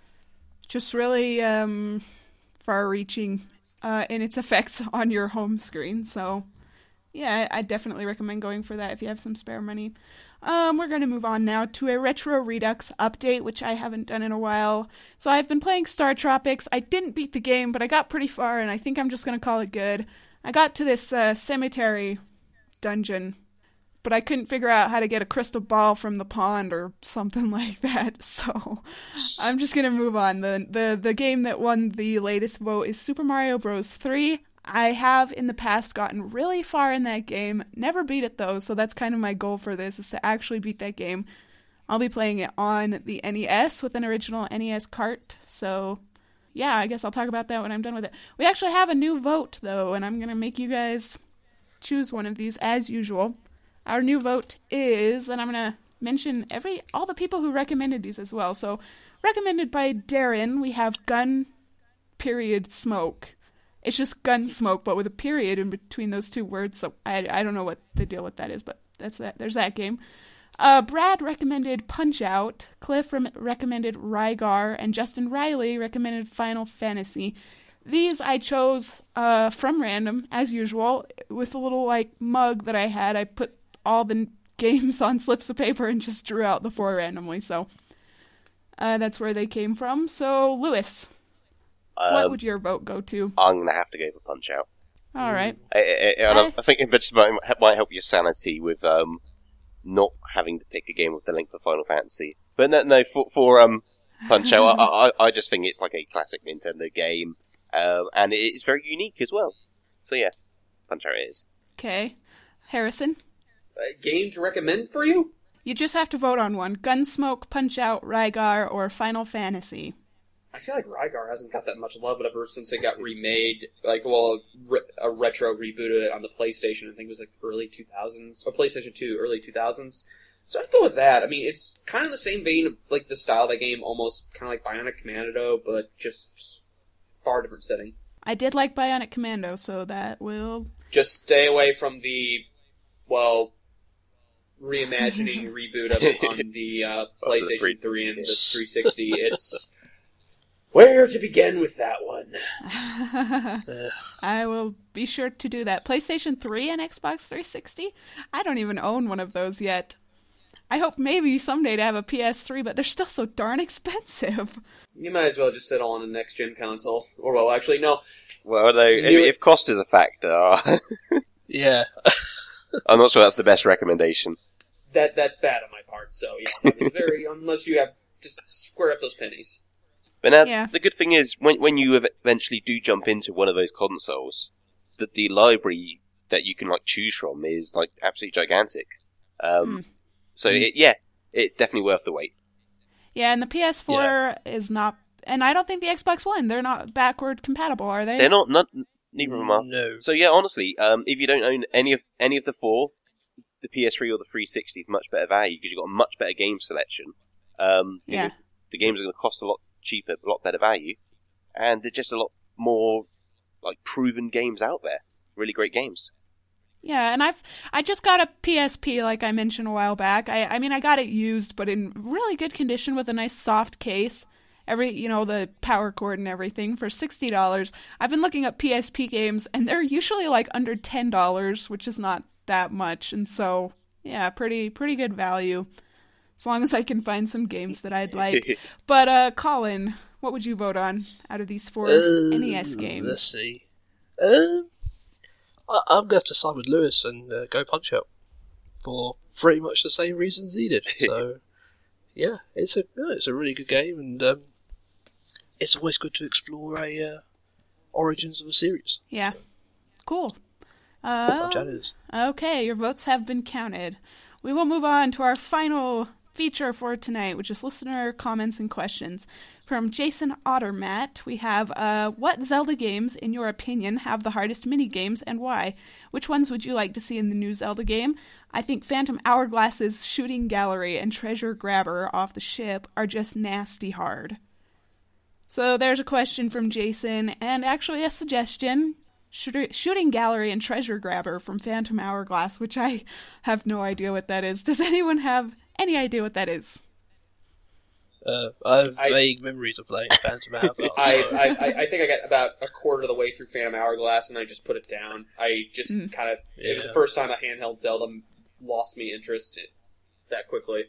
just really um, far-reaching uh, in its effects on your home screen. So, yeah, I, I definitely recommend going for that if you have some spare money. Um, we're going to move on now to a Retro Redux update, which I haven't done in a while. So I've been playing Star Tropics. I didn't beat the game, but I got pretty far, and I think I'm just going to call it good. I got to this uh, cemetery dungeon, but I couldn't figure out how to get a crystal ball from the pond or something like that. So I'm just going to move on. The, the the game that won the latest vote is Super Mario Bros. three. I have in the past gotten really far in that game. Never beat it though, so that's kind of my goal for this, is to actually beat that game. I'll be playing it on the N E S with an original N E S cart. So yeah, I guess I'll talk about that when I'm done with it. We actually have a new vote though, and I'm going to make you guys choose one of these as usual. Our new vote is, and I'm going to mention every all the people who recommended these as well. So, recommended by Darren, we have Gun period Smoke. It's just Gun Smoke, but with a period in between those two words. So I I don't know what the deal with that is, but that's that. There's that game. Uh, Brad recommended Punch Out. Cliff re- recommended Rygar, and Justin Riley recommended Final Fantasy. These I chose uh, from random, as usual, with a little like mug that I had. I put all the games on slips of paper and just drew out the four randomly. So uh, that's where they came from. So Lewis, Um, what would your vote go to? I'm gonna have to go for Punch Out. All right. I, I, I, I think it just might, might help your sanity with um, not having to pick a game with the length of Final Fantasy. But no, no for, for um, Punch Out, I, I, I just think it's like a classic Nintendo game, um, and it's very unique as well. So yeah, Punch Out it is. Okay. Harrison, A game to recommend for you? you just have to vote on one. Gunsmoke, Punch Out, Rygar, or Final Fantasy. I feel like Rygar hasn't got that much love ever since it got remade. Like, well, re- a retro reboot of it on the PlayStation. I think it was like early two thousands. Or PlayStation two, early two thousands. So I'd go with that. I mean, it's kind of the same vein of, like, the style of that game, almost kind of like Bionic Commando, but just far different setting. I did like Bionic Commando, so that will... Just stay away from the, well, reimagining reboot of it on the uh, Oh, the PlayStation three- three and the three sixty. It's... Where to begin with that one? I will be sure to do that. PlayStation three and Xbox three sixty? I don't even own one of those yet. I hope maybe someday to have a P S three, but they're still so darn expensive. You might as well just settle on a next-gen console. Or, well, actually, no. Well, though, if, New- if cost is a factor, Yeah. I'm not sure that's the best recommendation. That That's bad on my part, so, yeah. It's very... unless you have... just square up those pennies. But now, Yeah. the good thing is, when when you ev- eventually do jump into one of those consoles, that the library that you can like choose from is like absolutely gigantic. Um, Mm. So it, yeah, it's definitely worth the wait. Yeah, and the P S four is not... And I don't think the Xbox One, they're not backward compatible, are they? They're not, not neither of them are. No. So yeah, honestly, um, if you don't own any of any of the four, the P S three or the three sixty is much better value because you've got a much better game selection. Um, you Yeah. know, the games are going to cost a lot cheaper, a lot better value, and they're just a lot more like proven games out there. Really great games. Yeah, and I've I just got a P S P like I mentioned a while back. I I mean I got it used, but in really good condition with a nice soft case. Every you know the power cord and everything for sixty dollars. I've been looking up P S P games, and they're usually like under ten dollars, which is not that much. And so yeah, pretty pretty good value. As long as I can find some games that I'd like. But uh, Colin, what would you vote on out of these four Uh, N E S games? Let's see. Um, I, I'm going to have to side with Lewis and uh, go Punch Out. for pretty much the same reasons he did. So, yeah, it's a no, it's a really good game, and um, it's always good to explore a uh, origins of a series. Yeah. Cool. Like that Uh, is. okay, your votes have been counted. We will move on to our final feature for tonight, which is listener comments and questions. From Jason Ottermatt, we have, uh, what Zelda games, in your opinion, have the hardest mini-games and why? Which ones would you like to see in the new Zelda game? I think Phantom Hourglass's Shooting Gallery and Treasure Grabber off the ship are just nasty hard. So there's a question from Jason, and actually a suggestion. Shooter, Shooting Gallery and Treasure Grabber from Phantom Hourglass, which I have no idea what that is. Does anyone have any idea what that is? Uh, I have I- vague memories of playing Phantom Hourglass. I, I, I- I think I got about a quarter of the way through Phantom Hourglass, and I just put it down. I just Mm. kind of... It was Yeah. the first time a handheld Zelda lost me interest in- that quickly.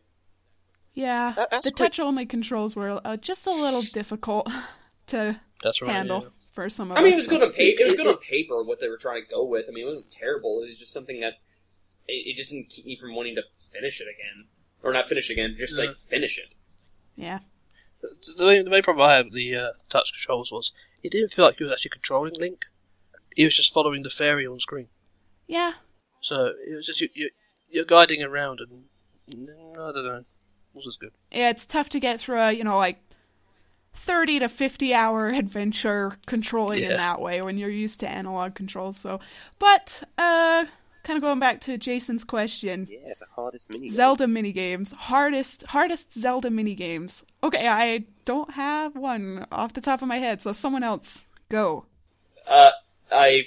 Yeah, That- that's the quite- touch-only controls were uh, just a little difficult to That's right. handle yeah. for some of I mean, us. it was good on paper. It was good on paper what they were trying to go with. I mean, it wasn't terrible. It was just something that it, it just didn't keep me from wanting to finish it again, or not finish again, just Yeah. like finish it. Yeah. The, the, main, the main problem I had with the uh, touch controls was it didn't feel like you was actually controlling Link. He was just following the fairy on screen. Yeah. So it was just you, you, you're guiding around, and mm, I don't know, it wasn't as good. Yeah, it's tough to get through a, you know, like thirty to fifty hour adventure controlling in Yeah. that way when you're used to analog controls. So, but uh kind of going back to Jason's question, Yeah, it's the hardest mini. Zelda minigames, hardest hardest Zelda minigames. Okay, I don't have one off the top of my head, so someone else go. Uh, I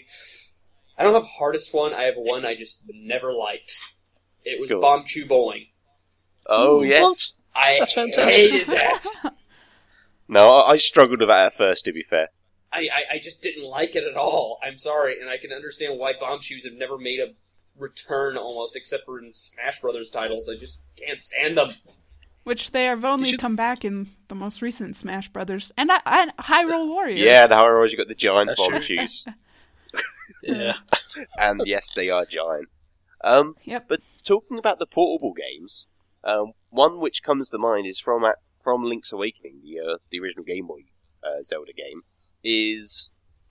I don't have hardest one. I have one I just never liked. It was Go on. Bomb Chew Bowling. Oh Ooh, yes. I That's fantastic. hated that. No, I, I struggled with that at first. To be fair. I, I, I just didn't like it at all. I'm sorry, and I can understand why Bomb Shoes have never made a return almost, except for in Smash Brothers titles. I just can't stand them. Which they have only should- come back in the most recent Smash Brothers and, uh, and Hyrule Warriors. Yeah, the horror you got the giant That's bomb true. shoes, Yeah. and yes, they are giant. Um, Yep. but talking about the portable games, um, one which comes to mind is from at, from Link's Awakening, the uh, the original Game Boy uh, Zelda game. Is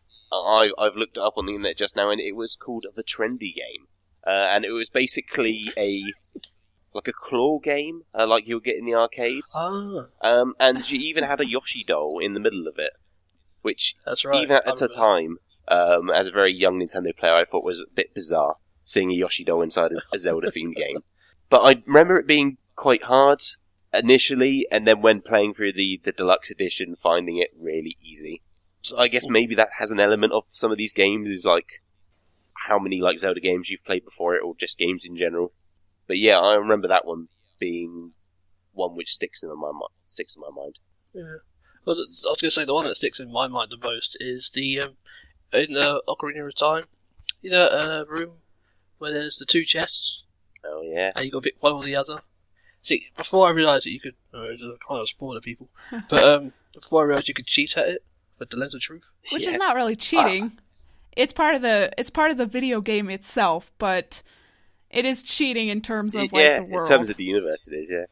I I've looked it up on the internet just now, and it was called the Trendy Game, uh, and it was basically a like a claw game, uh, like you'll get in the arcades. Ah, Um, and you even had a Yoshi doll in the middle of it, which that's right. even at I the remember. time, um, as a very young Nintendo player, I thought was a bit bizarre seeing a Yoshi doll inside a, a Zelda-themed game. But I remember it being quite hard initially, and then when playing through the, the deluxe edition, finding it really easy. So I guess maybe that has an element of some of these games, is like how many like Zelda games you've played before it, or just games in general. But yeah, I remember that one being one which sticks in my mind. Sticks in my mind. Yeah. Well, th- I was going to say the one that sticks in my mind the most is the um, in uh, Ocarina of Time. You know, a room where there's the two chests, Oh yeah. and you got to pick one or the other. See, before I realised that you could, uh, it's a kind of spoiler people, but um, before I realised you could cheat at it with the lens of truth. Which Yeah. is not really cheating. It's part of the it's part of the video game itself, but it is cheating in terms of like yeah, the world. in terms of the universe, it is. Yeah.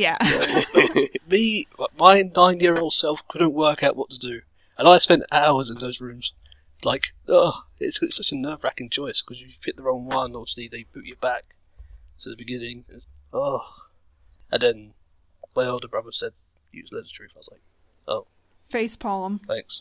yeah. Me, my nine-year-old self couldn't work out what to do, and I spent hours in those rooms. Like, oh, it's, it's such a nerve-wracking choice because if you pick the wrong one, obviously they boot you back to the beginning. It's, oh, and then my older brother said, "Use lens of truth." I was like, "Oh, Face palm. thanks."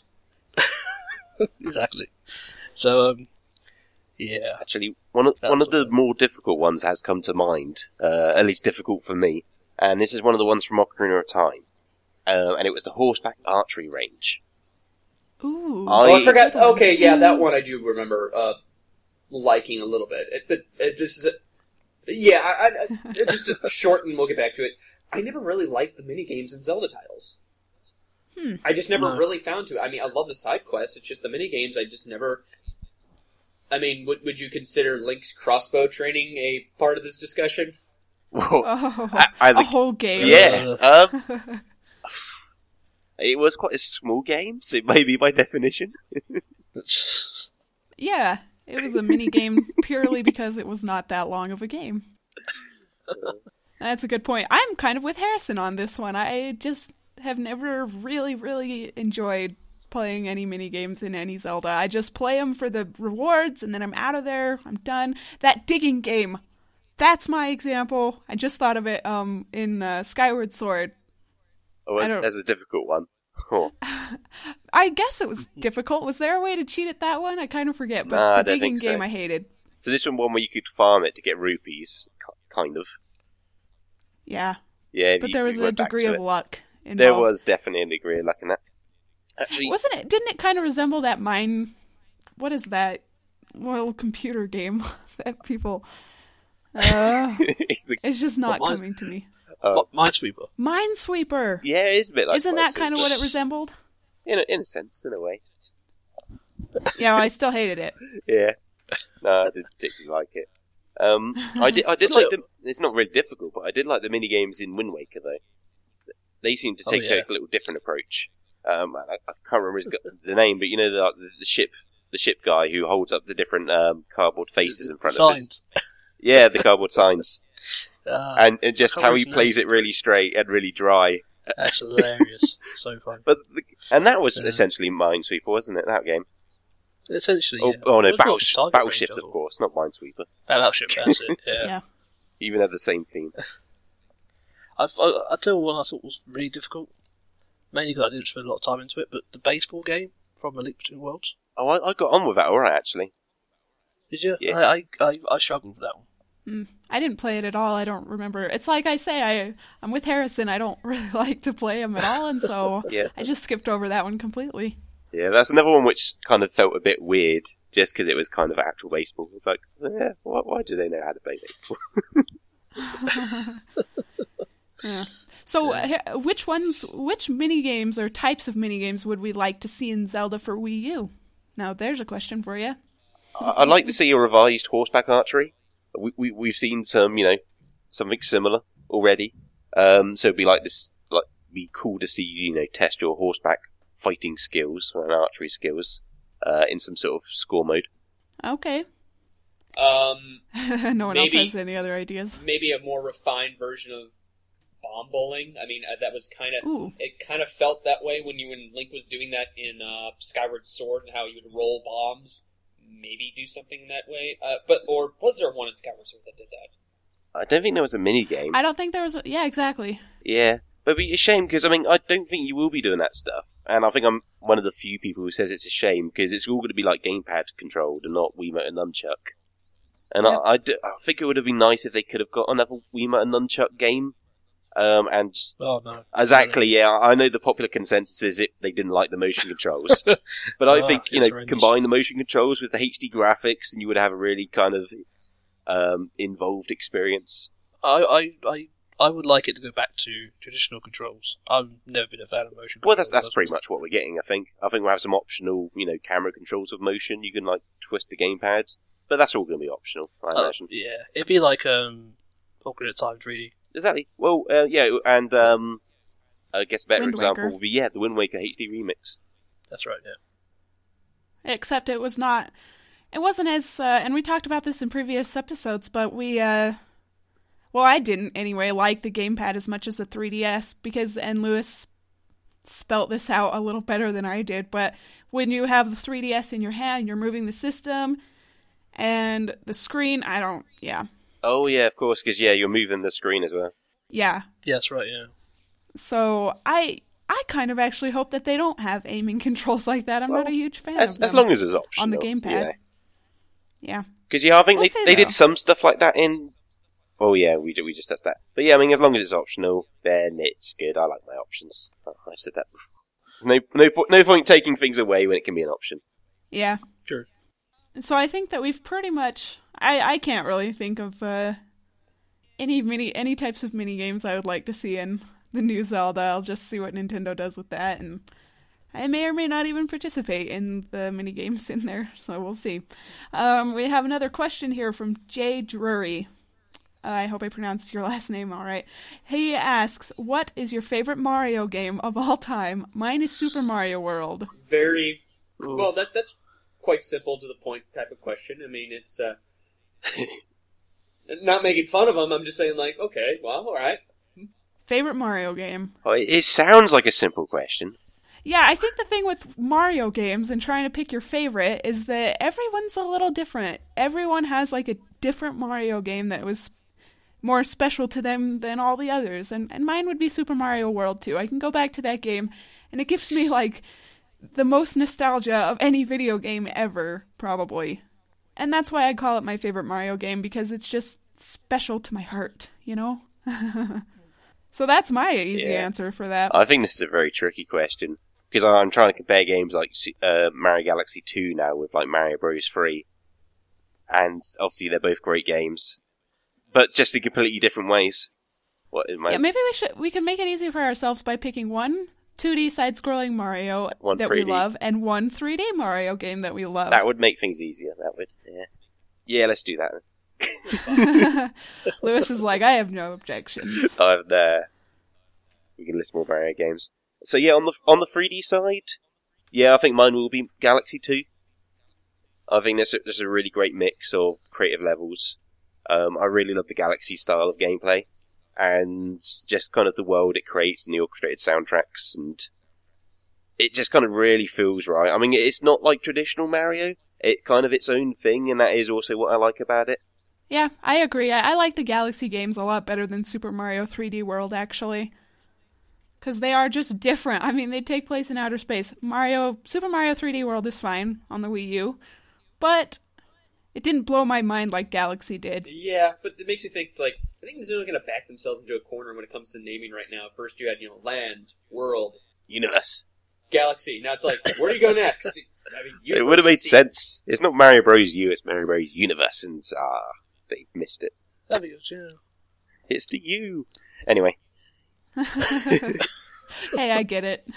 Exactly. So, um, yeah, Actually, one of That's one of the what- more difficult ones has come to mind. Uh, at least difficult for me, and this is one of the ones from Ocarina of Time, uh, and it was the horseback archery range. Ooh. I- Oh, I forgot. Okay, yeah, that one I do remember uh, liking a little bit. It, but it, this is a, yeah. I, I, just to shorten, we'll get back to it. I never really liked the mini games in Zelda titles. Hmm. I just never No. really found to. I mean, I love the side quests. It's just the mini games. I just never. I mean, would would you consider Link's crossbow training a part of this discussion? Whoa. Oh, As a a- whole game. Yeah. Um, it was quite a small game, so maybe by definition. Yeah. It was a mini game purely because it was not that long of a game. That's a good point. I'm kind of with Harrison on this one. I just have never really, really enjoyed playing any mini games in any Zelda. I just play them for the rewards, and then I'm out of there. I'm done. That digging game, that's my example. I just thought of it um, in uh, Skyward Sword. Oh, that's, that's a difficult one. Oh. I guess it was difficult. Was there a way to cheat at that one? I kind of forget, but nah, the I don't digging think so. game I hated. So this one, one where you could farm it to get rupees, kind of. Yeah. Yeah, but you, there was you a went back degree to of it. luck involved. There was definitely a degree of luck in that. Actually, Wasn't it? Didn't it kind of resemble that mine? What is that little computer game that people? Uh, it's just not What, mine- coming to me. uh, What, Minesweeper. Minesweeper. yeah, it is a bit like. Isn't that kind of Minesweeper. what it resembled? In a, in a sense, in a way. Yeah, well, I still hated it. Yeah. No, I didn't particularly like it. Um, I did. I did like the. It's not really difficult, but I did like the mini games in Wind Waker though. They seem to Oh, take yeah. a little different approach. Um, I, I can't remember his, the name, but you know the, the the ship, the ship guy who holds up the different um, cardboard faces in front of us. Signs. Yeah, the cardboard signs, Uh, and, and just can't how he remember plays it really straight and really dry. That's hilarious. So fun. But the, and that was Yeah. essentially Minesweeper, wasn't it? That game. Essentially, Oh, yeah. oh no, It was not battleship, Target battleships, Range, of course, not Minesweeper. Battleship, that's it. Yeah. Yeah. Even have the same theme. I, I, I tell you what I thought was really difficult. Mainly because I didn't spend a lot of time into it, but the baseball game from A Leap Between Worlds. Oh, I, I got on with that alright, actually. Did you? Yeah. I, I, I, I struggled with that one. Mm, I didn't play it at all. I don't remember. It's like I say, I I'm with Harrison. I don't really like to play him at all, and so Yeah. I just skipped over that one completely. Yeah, that's another one which kind of felt a bit weird, just because it was kind of actual baseball. It's like, yeah, why, why do they know how to play baseball? Yeah. So, uh, which ones, which mini games or types of mini games would we like to see in Zelda for Wii U? Now, there's a question for you. I- I'd like to see a revised horseback archery. We, we, we've seen some, you know, something similar already. Um, so it'd be like this, like, be cool to see, you know, test your horseback fighting skills and archery skills, uh, in some sort of score mode. Okay. Um, No one Maybe- else has any other ideas. maybe a more refined version of bomb bowling. I mean, uh, that was kind of Ooh. it. Kind of felt that way when you when Link was doing that in uh, Skyward Sword, and how you would roll bombs. Maybe do something in that way. Uh, but or was there one in Skyward Sword that did that? I don't think there was a mini game. I don't think there was. A, yeah, exactly. Yeah, but it'd be a shame because I mean I don't think you will be doing that stuff, and I think I'm one of the few people who says it's a shame because it's all going to be like gamepad controlled and not Wiimote and nunchuck. And Yep. I, I, do, I think it would have been nice if they could have got another Wiimote and nunchuck game. Um, and just, Oh, no. exactly, yeah, I know the popular consensus is it they didn't like the motion controls, but I Ah, think you it's know horrendous. combine the motion controls with the H D graphics, and you would have a really kind of um, involved experience. I, I, I, I would like it to go back to traditional controls. I've never been a fan of motion Well, controls. that's that's pretty much what we're getting. I think. I think we'll have some optional, you know, camera controls of motion. You can like twist the gamepad, but that's all going to be optional, I Uh, imagine. yeah, it'd be like um, Ocarina of Time three D. Exactly. Well, uh, yeah, and um, I guess a better Wind example Waker. would be yeah, the Wind Waker H D remix. That's right. Yeah. Except it was not. It wasn't as. Uh, and we talked about this in previous episodes, but we. Uh, well, I didn't anyway like the gamepad as much as the three D S because, and Lewis spelt this out a little better than I did. But when you have the three D S in your hand, you're moving the system and the screen. I don't. Yeah. Oh yeah, of course, because yeah, you're moving the screen as well. Yeah. Yeah, that's right. Yeah. So I I kind of actually hope that they don't have aiming controls like that. I'm Well, not a huge fan As, of them. as long as it's optional on the gamepad. Yeah. Because yeah, I think We'll they see, they though. did some stuff like that in. Oh yeah, we did, we just touched that. But yeah, I mean, as long as it's optional, then it's good. I like my options. Oh, I've said that before. No, no, po- no point taking things away when it can be an option. Yeah. Sure. So I think that we've pretty much. I, I can't really think of uh, any mini any types of mini games I would like to see in the new Zelda. I'll just see what Nintendo does with that, and I may or may not even participate in the mini games in there. So we'll see. Um, we have another question here from Jay Drury. Uh, I hope I pronounced your last name all right. He asks, "What is your favorite Mario game of all time?" Mine is Super Mario World. Very Ooh. well. That that's quite simple to the point type of question. I mean, it's uh, Not making fun of them, I'm just saying, like, okay, well, alright. Favorite Mario game? Oh, it, it sounds like a simple question. Yeah, I think the thing with Mario games and trying to pick your favorite is that everyone's a little different. Everyone has like a different Mario game that was more special to them than all the others. And, and mine would be Super Mario World two. I can go back to that game and it gives me like the most nostalgia of any video game ever, probably. And that's why I call it my favorite Mario game, because it's just special to my heart, you know? So that's my easy Yeah. answer for that. I think this is a very tricky question, because I'm trying to compare games like uh, Mario Galaxy two now with like Mario Bros. three. And obviously they're both great games, but just in completely different ways. What is my... Yeah, maybe we should we can make it easy for ourselves by picking one two D side-scrolling Mario One that three we D. love and one three D Mario game that we love. That would make things easier, that would, yeah. Yeah, let's do that. Lewis is like, I have no objections. I've, uh, we can list more Mario games. So yeah, on the on the three D side, yeah, I think mine will be Galaxy two. I think there's a, there's a really great mix of creative levels. Um, I really love the Galaxy style of gameplay, and just kind of the world it creates and the orchestrated soundtracks, and it just kind of really feels right. I mean, it's not like traditional Mario. It's kind of its own thing, and that is also what I like about it. Yeah, I agree. I, I like the Galaxy games a lot better than Super Mario three D World, actually. Because they are just different. I mean, they take place in outer space. Mario, Super Mario three D World is fine on the Wii U, but it didn't blow my mind like Galaxy did. Yeah, but it makes you think, it's like, I think Nintendo going to back themselves into a corner when it comes to naming right now. First you had, you know, Land, World, Universe. Galaxy. Now it's like, where do you go next? I mean, It would have made sense. It's not Mario Bros. U, it's Mario Bros. Universe, and ah, they missed it. That'd be good, yeah. It's the U. Anyway. Hey, I get it.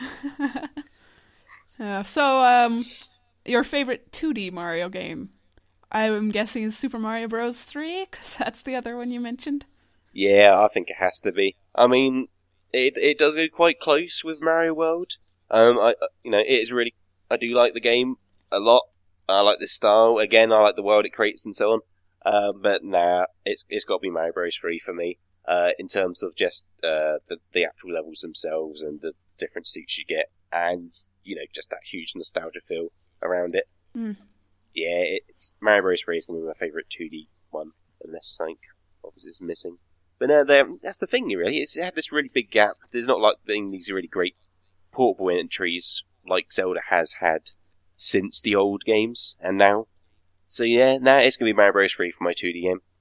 uh, so, um, your favorite two D Mario game? I'm guessing is Super Mario Bros. three, because that's the other one you mentioned. Yeah, I think it has to be. I mean, it it does go quite close with Mario World. Um, I you know it is really I do like the game a lot. I like the style. Again, I like the world it creates and so on. Uh, but nah, it's it's got to be Mario Bros. three for me. Uh, in terms of just uh, the the actual levels themselves and the different suits you get, and you know just that huge nostalgia feel around it. Mm. Yeah, it's Mario Bros. three is going to be my favourite two D one, unless something obviously is missing. But no, that's the thing, really. It's, it had this really big gap. There's not like being these really great portable entries like Zelda has had since the old games and now. So yeah, now it's going to be Mario Bros. three for my two D game.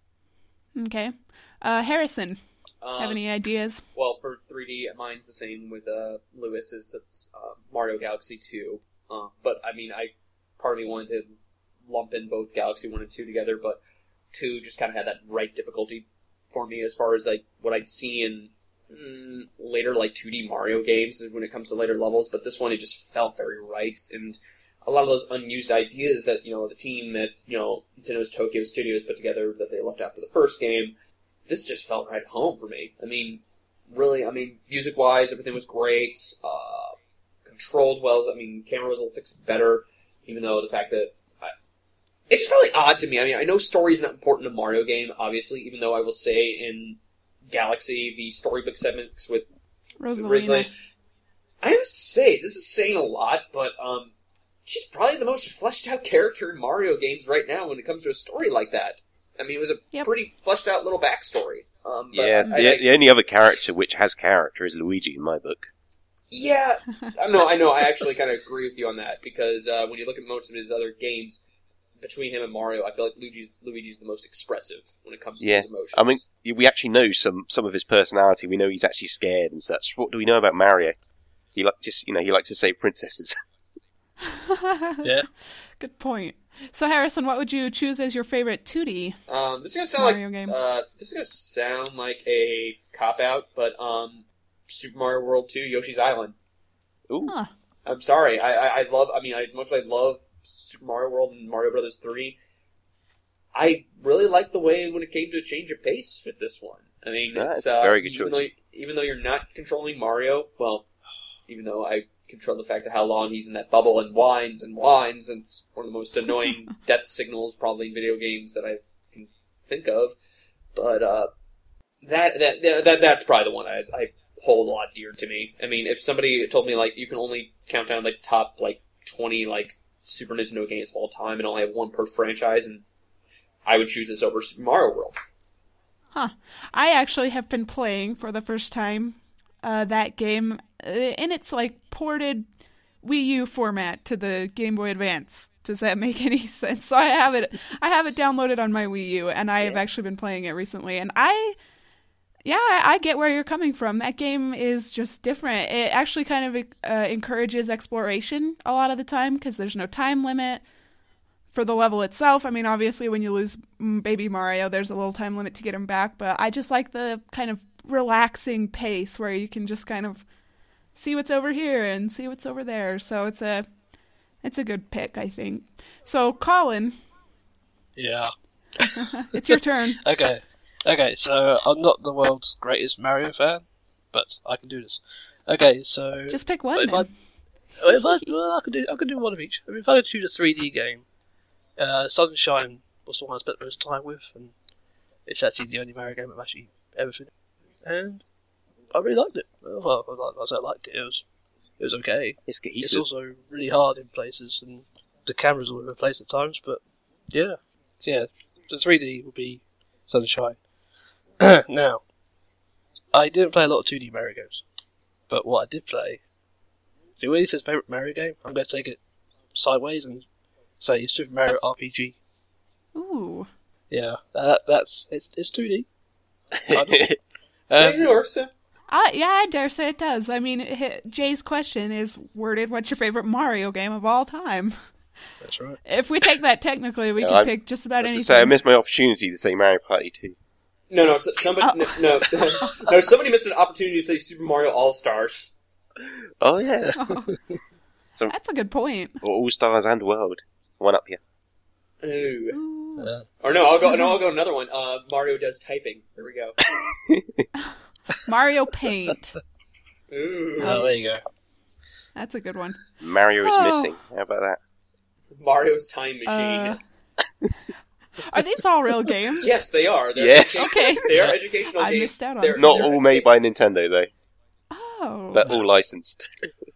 Okay. Uh, Harrison, Um, have any ideas? Well, for three D, mine's the same with uh, Lewis. It's, it's uh, Mario Galaxy two. Uh, but, I mean, I part of me wanted to lump in both Galaxy one and two together, but two just kind of had that right difficulty for me as far as like what I'd see in mm, later like two D Mario games when it comes to later levels. But this one, it just felt very right, and a lot of those unused ideas that, you know, the team at, you know, Nintendo's Tokyo Studios put together that they left after the first game, this just felt right home for me. I mean, really, I mean, music-wise, everything was great, uh, controlled well, I mean, camera was a little fixed better, even though the fact that, I, it's just really odd to me. I mean, I know story's not important in a Mario game, obviously, even though I will say in Galaxy, the storybook segments with Rosalina. Rosalina, I have to say, this is saying a lot, but, um, she's probably the most fleshed out character in Mario games right now when it comes to a story like that. I mean, it was a Yep. pretty fleshed out little backstory. Um, but Yeah, I, the, I, the only other character which has character is Luigi in my book. yeah, I know, I know, I actually kind of agree with you on that, because uh, when you look at most of his other games, between him and Mario, I feel like Luigi's, Luigi's the most expressive when it comes to Yeah, his emotions. I mean, we actually know some some of his personality. We know he's actually scared and such. What do we know about Mario? He like just you know he likes to save princesses. Yeah. Good point. So, Harrison, what would you choose as your favorite two D Um, this is gonna sound Mario like game? uh, this is gonna sound like a cop out, but um, Super Mario World two, Yoshi's Island. Ooh, Huh. I'm sorry, I, I, I love. I mean, I, as much as I love Super Mario World and Mario Brothers three, I really like the way when it came to a change of pace with this one. I mean, Yeah, it's it's a uh, very good even choice. though even though you're not controlling Mario, well, even though I control the fact of how long he's in that bubble and whines and whines, and it's one of the most annoying death signals probably in video games that I've can think of. But uh, that that that that's probably the one I, I hold a lot dear to me. I mean, if somebody told me like you can only count down like top like twenty like Super Nintendo games of all time and only have one per franchise, and I would choose this over Super Mario World. Huh. I actually have been playing for the first time uh, that game uh, in its like ported Wii U format to the Game Boy Advance. Does that make any sense? So I have it. I have it downloaded on my Wii U, and I have Yeah. actually been playing it recently. And I, yeah, I, I get where you're coming from. That game is just different. It actually kind of uh, encourages exploration a lot of the time because there's no time limit for the level itself. I mean, obviously, when you lose mm, Baby Mario, there's a little time limit to get him back. But I just like the kind of relaxing pace where you can just kind of see what's over here and see what's over there. So it's a it's a good pick, I think. So, Colin, Yeah. it's your turn. Okay. Okay, so I'm not the world's greatest Mario fan, but I can do this. Okay, so Just pick one. if I, Then. if I, well, I could do I could do one of each. I mean, if I could choose a three D game, uh, Sunshine was the one I spent most time with, and it's actually the only Mario game I've actually ever finished, and I really liked it. Well, I said I liked it. It was it was okay. It's It's cohesive. also really hard in places, and the cameras all over the place at times. But yeah, yeah, the three D would be Sunshine. Now, I didn't play a lot of two D Mario games, but what I did play, if it really says favourite Mario game, I'm going to take it sideways and say Super Mario R P G. Ooh. Yeah, that, that's it's it's two D. Yeah, um, it works. Yeah. Uh, yeah, I dare say it does. I mean, it, Jay's question is worded, what's your favorite Mario game of all time? that's right. If we take that technically, we Yeah, can I'm- pick just I about was gonna anything. say I missed my opportunity to say Mario Party two. No, no, so- somebody, Oh. no, no, no, somebody missed an opportunity to say Super Mario All Stars. Oh yeah, That's a good point. or All Stars and World. One up here. Ooh. Ooh. Uh, Or no, I'll go. No, I'll go another one. Uh, Mario does typing. There we go. Mario Paint. Ooh. oh, there you go. That's a good one. Mario is Oh. missing. How about that? Mario's time machine. Uh, are these all real games? Yes, they are. They're Yes. Okay. They are educational I games. missed out on They're- some. Not they're all made by Nintendo though, Oh. but all licensed.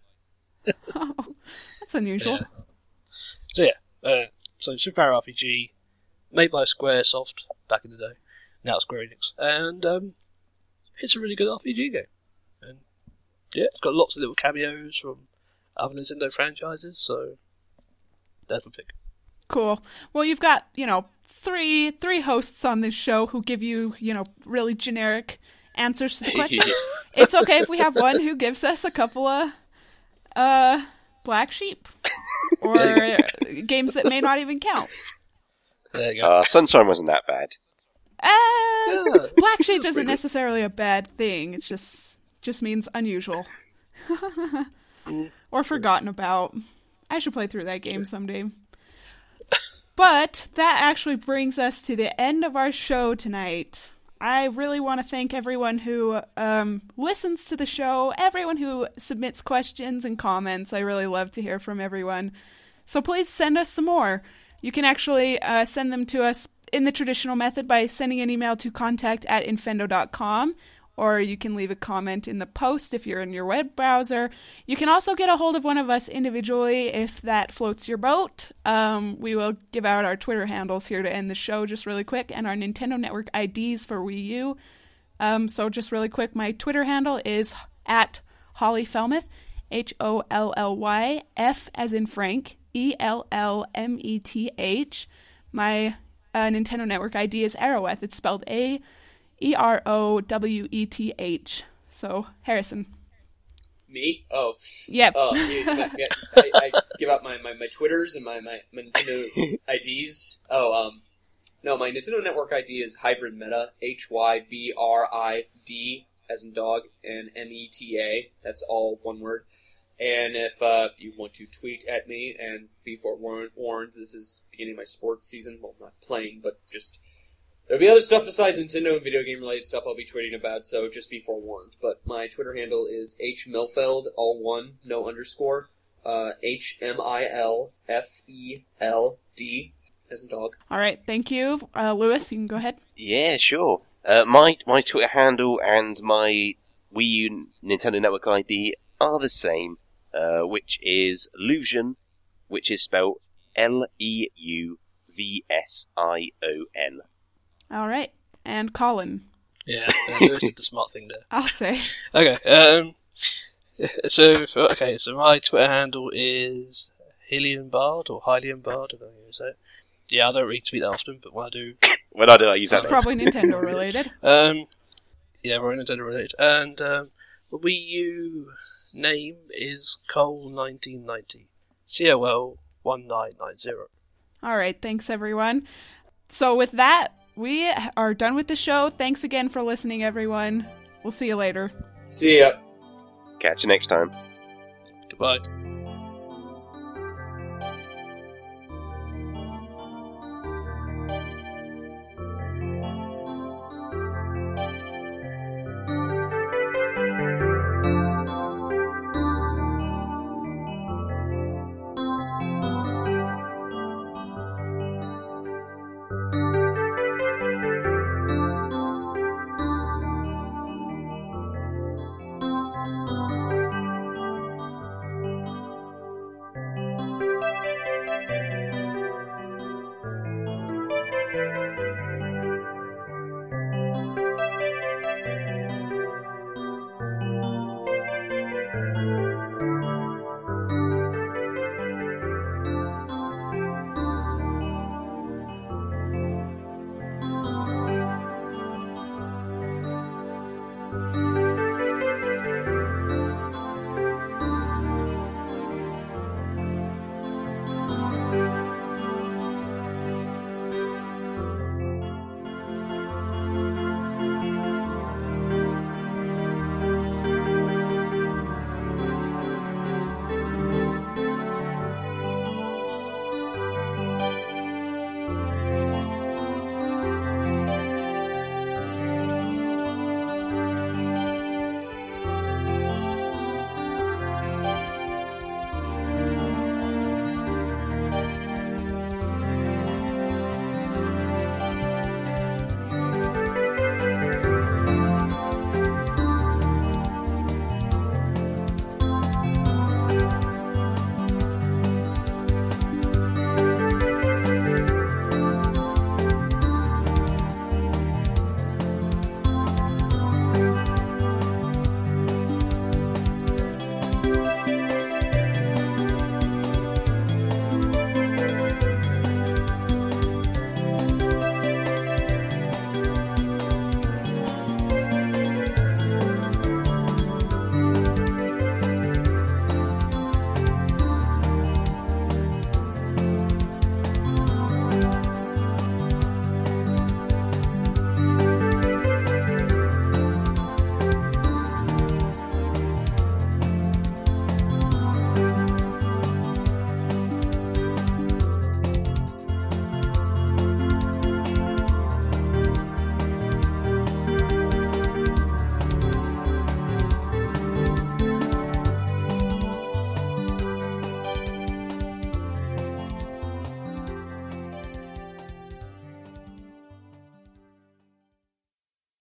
Oh, that's unusual. Yeah. So yeah, uh, so Super Mario R P G, made by Squaresoft back in the day, now it's Square Enix, and um, it's a really good R P G game. And yeah, it's got lots of little cameos from other Nintendo franchises, so that's my pick. Cool. Well, you've got, you know, three three hosts on this show who give you, you know, really generic answers to the question. It's okay if we have one who gives us a couple of uh black sheep or games that may not even count. There you go. Uh, Sunshine wasn't that bad. Uh, Yeah. black sheep isn't necessarily a bad thing. It just just means unusual or forgotten about. I should play through that game someday. But that actually brings us to the end of our show tonight. I really want to thank everyone who um, listens to the show, everyone who submits questions and comments. I really love to hear from everyone. So please send us some more. You can actually uh, send them to us in the traditional method by sending an email to contact at infendo dot com, or you can leave a comment in the post if you're in your web browser. You can also get a hold of one of us individually if that floats your boat. Um, we will give out our Twitter handles here to end the show just really quick, and our Nintendo Network I Ds for Wii U. Um, so just really quick, my Twitter handle is at Holly Felmuth, H O L L Y, F as in Frank, E L L M E T H. My uh, Nintendo Network I D is Arroweth. It's spelled A E R O W E T H. So, Harrison. Me? Oh. Yep. Oh, yeah, yeah, I, I give out my, my, my Twitters and my, my, my Nintendo I Ds. Oh, um, no, my Nintendo Network I D is Hybrid Meta, H Y B R I D, as in dog, and M E T A. That's all one word. And if uh, you want to tweet at me, and be forewarned, this is the beginning of my sports season. Well, not playing, but just... There'll be other stuff besides Nintendo and video game related stuff I'll be tweeting about, so just be forewarned. But my Twitter handle is H Milfeld, all one, no underscore, uh, H M I L F E L D, as a dog. All right, thank you. Uh, Lewis, you can go ahead. Yeah, sure. Uh, my my Twitter handle and my Wii U Nintendo Network I D are the same, uh, which is Illusion, which is spelled L E U V S I O N. All right, and Colin. Yeah, uh, Lewis did the smart thing there. I'll say. Okay, um, so, okay, so my Twitter handle is Helium Bard, or Hylium Bard, I don't know how you say it. Yeah, I don't retweet that often, but when I do... When I do, I use that. It's probably Nintendo related. Um, yeah, we're Nintendo related. And, um, the Wii U name is Cole nineteen ninety. C O L one nine nine zero. All right, thanks everyone. So with that, we are done with the show. Thanks again for listening, everyone. We'll see you later. See ya. Catch you next time. Goodbye.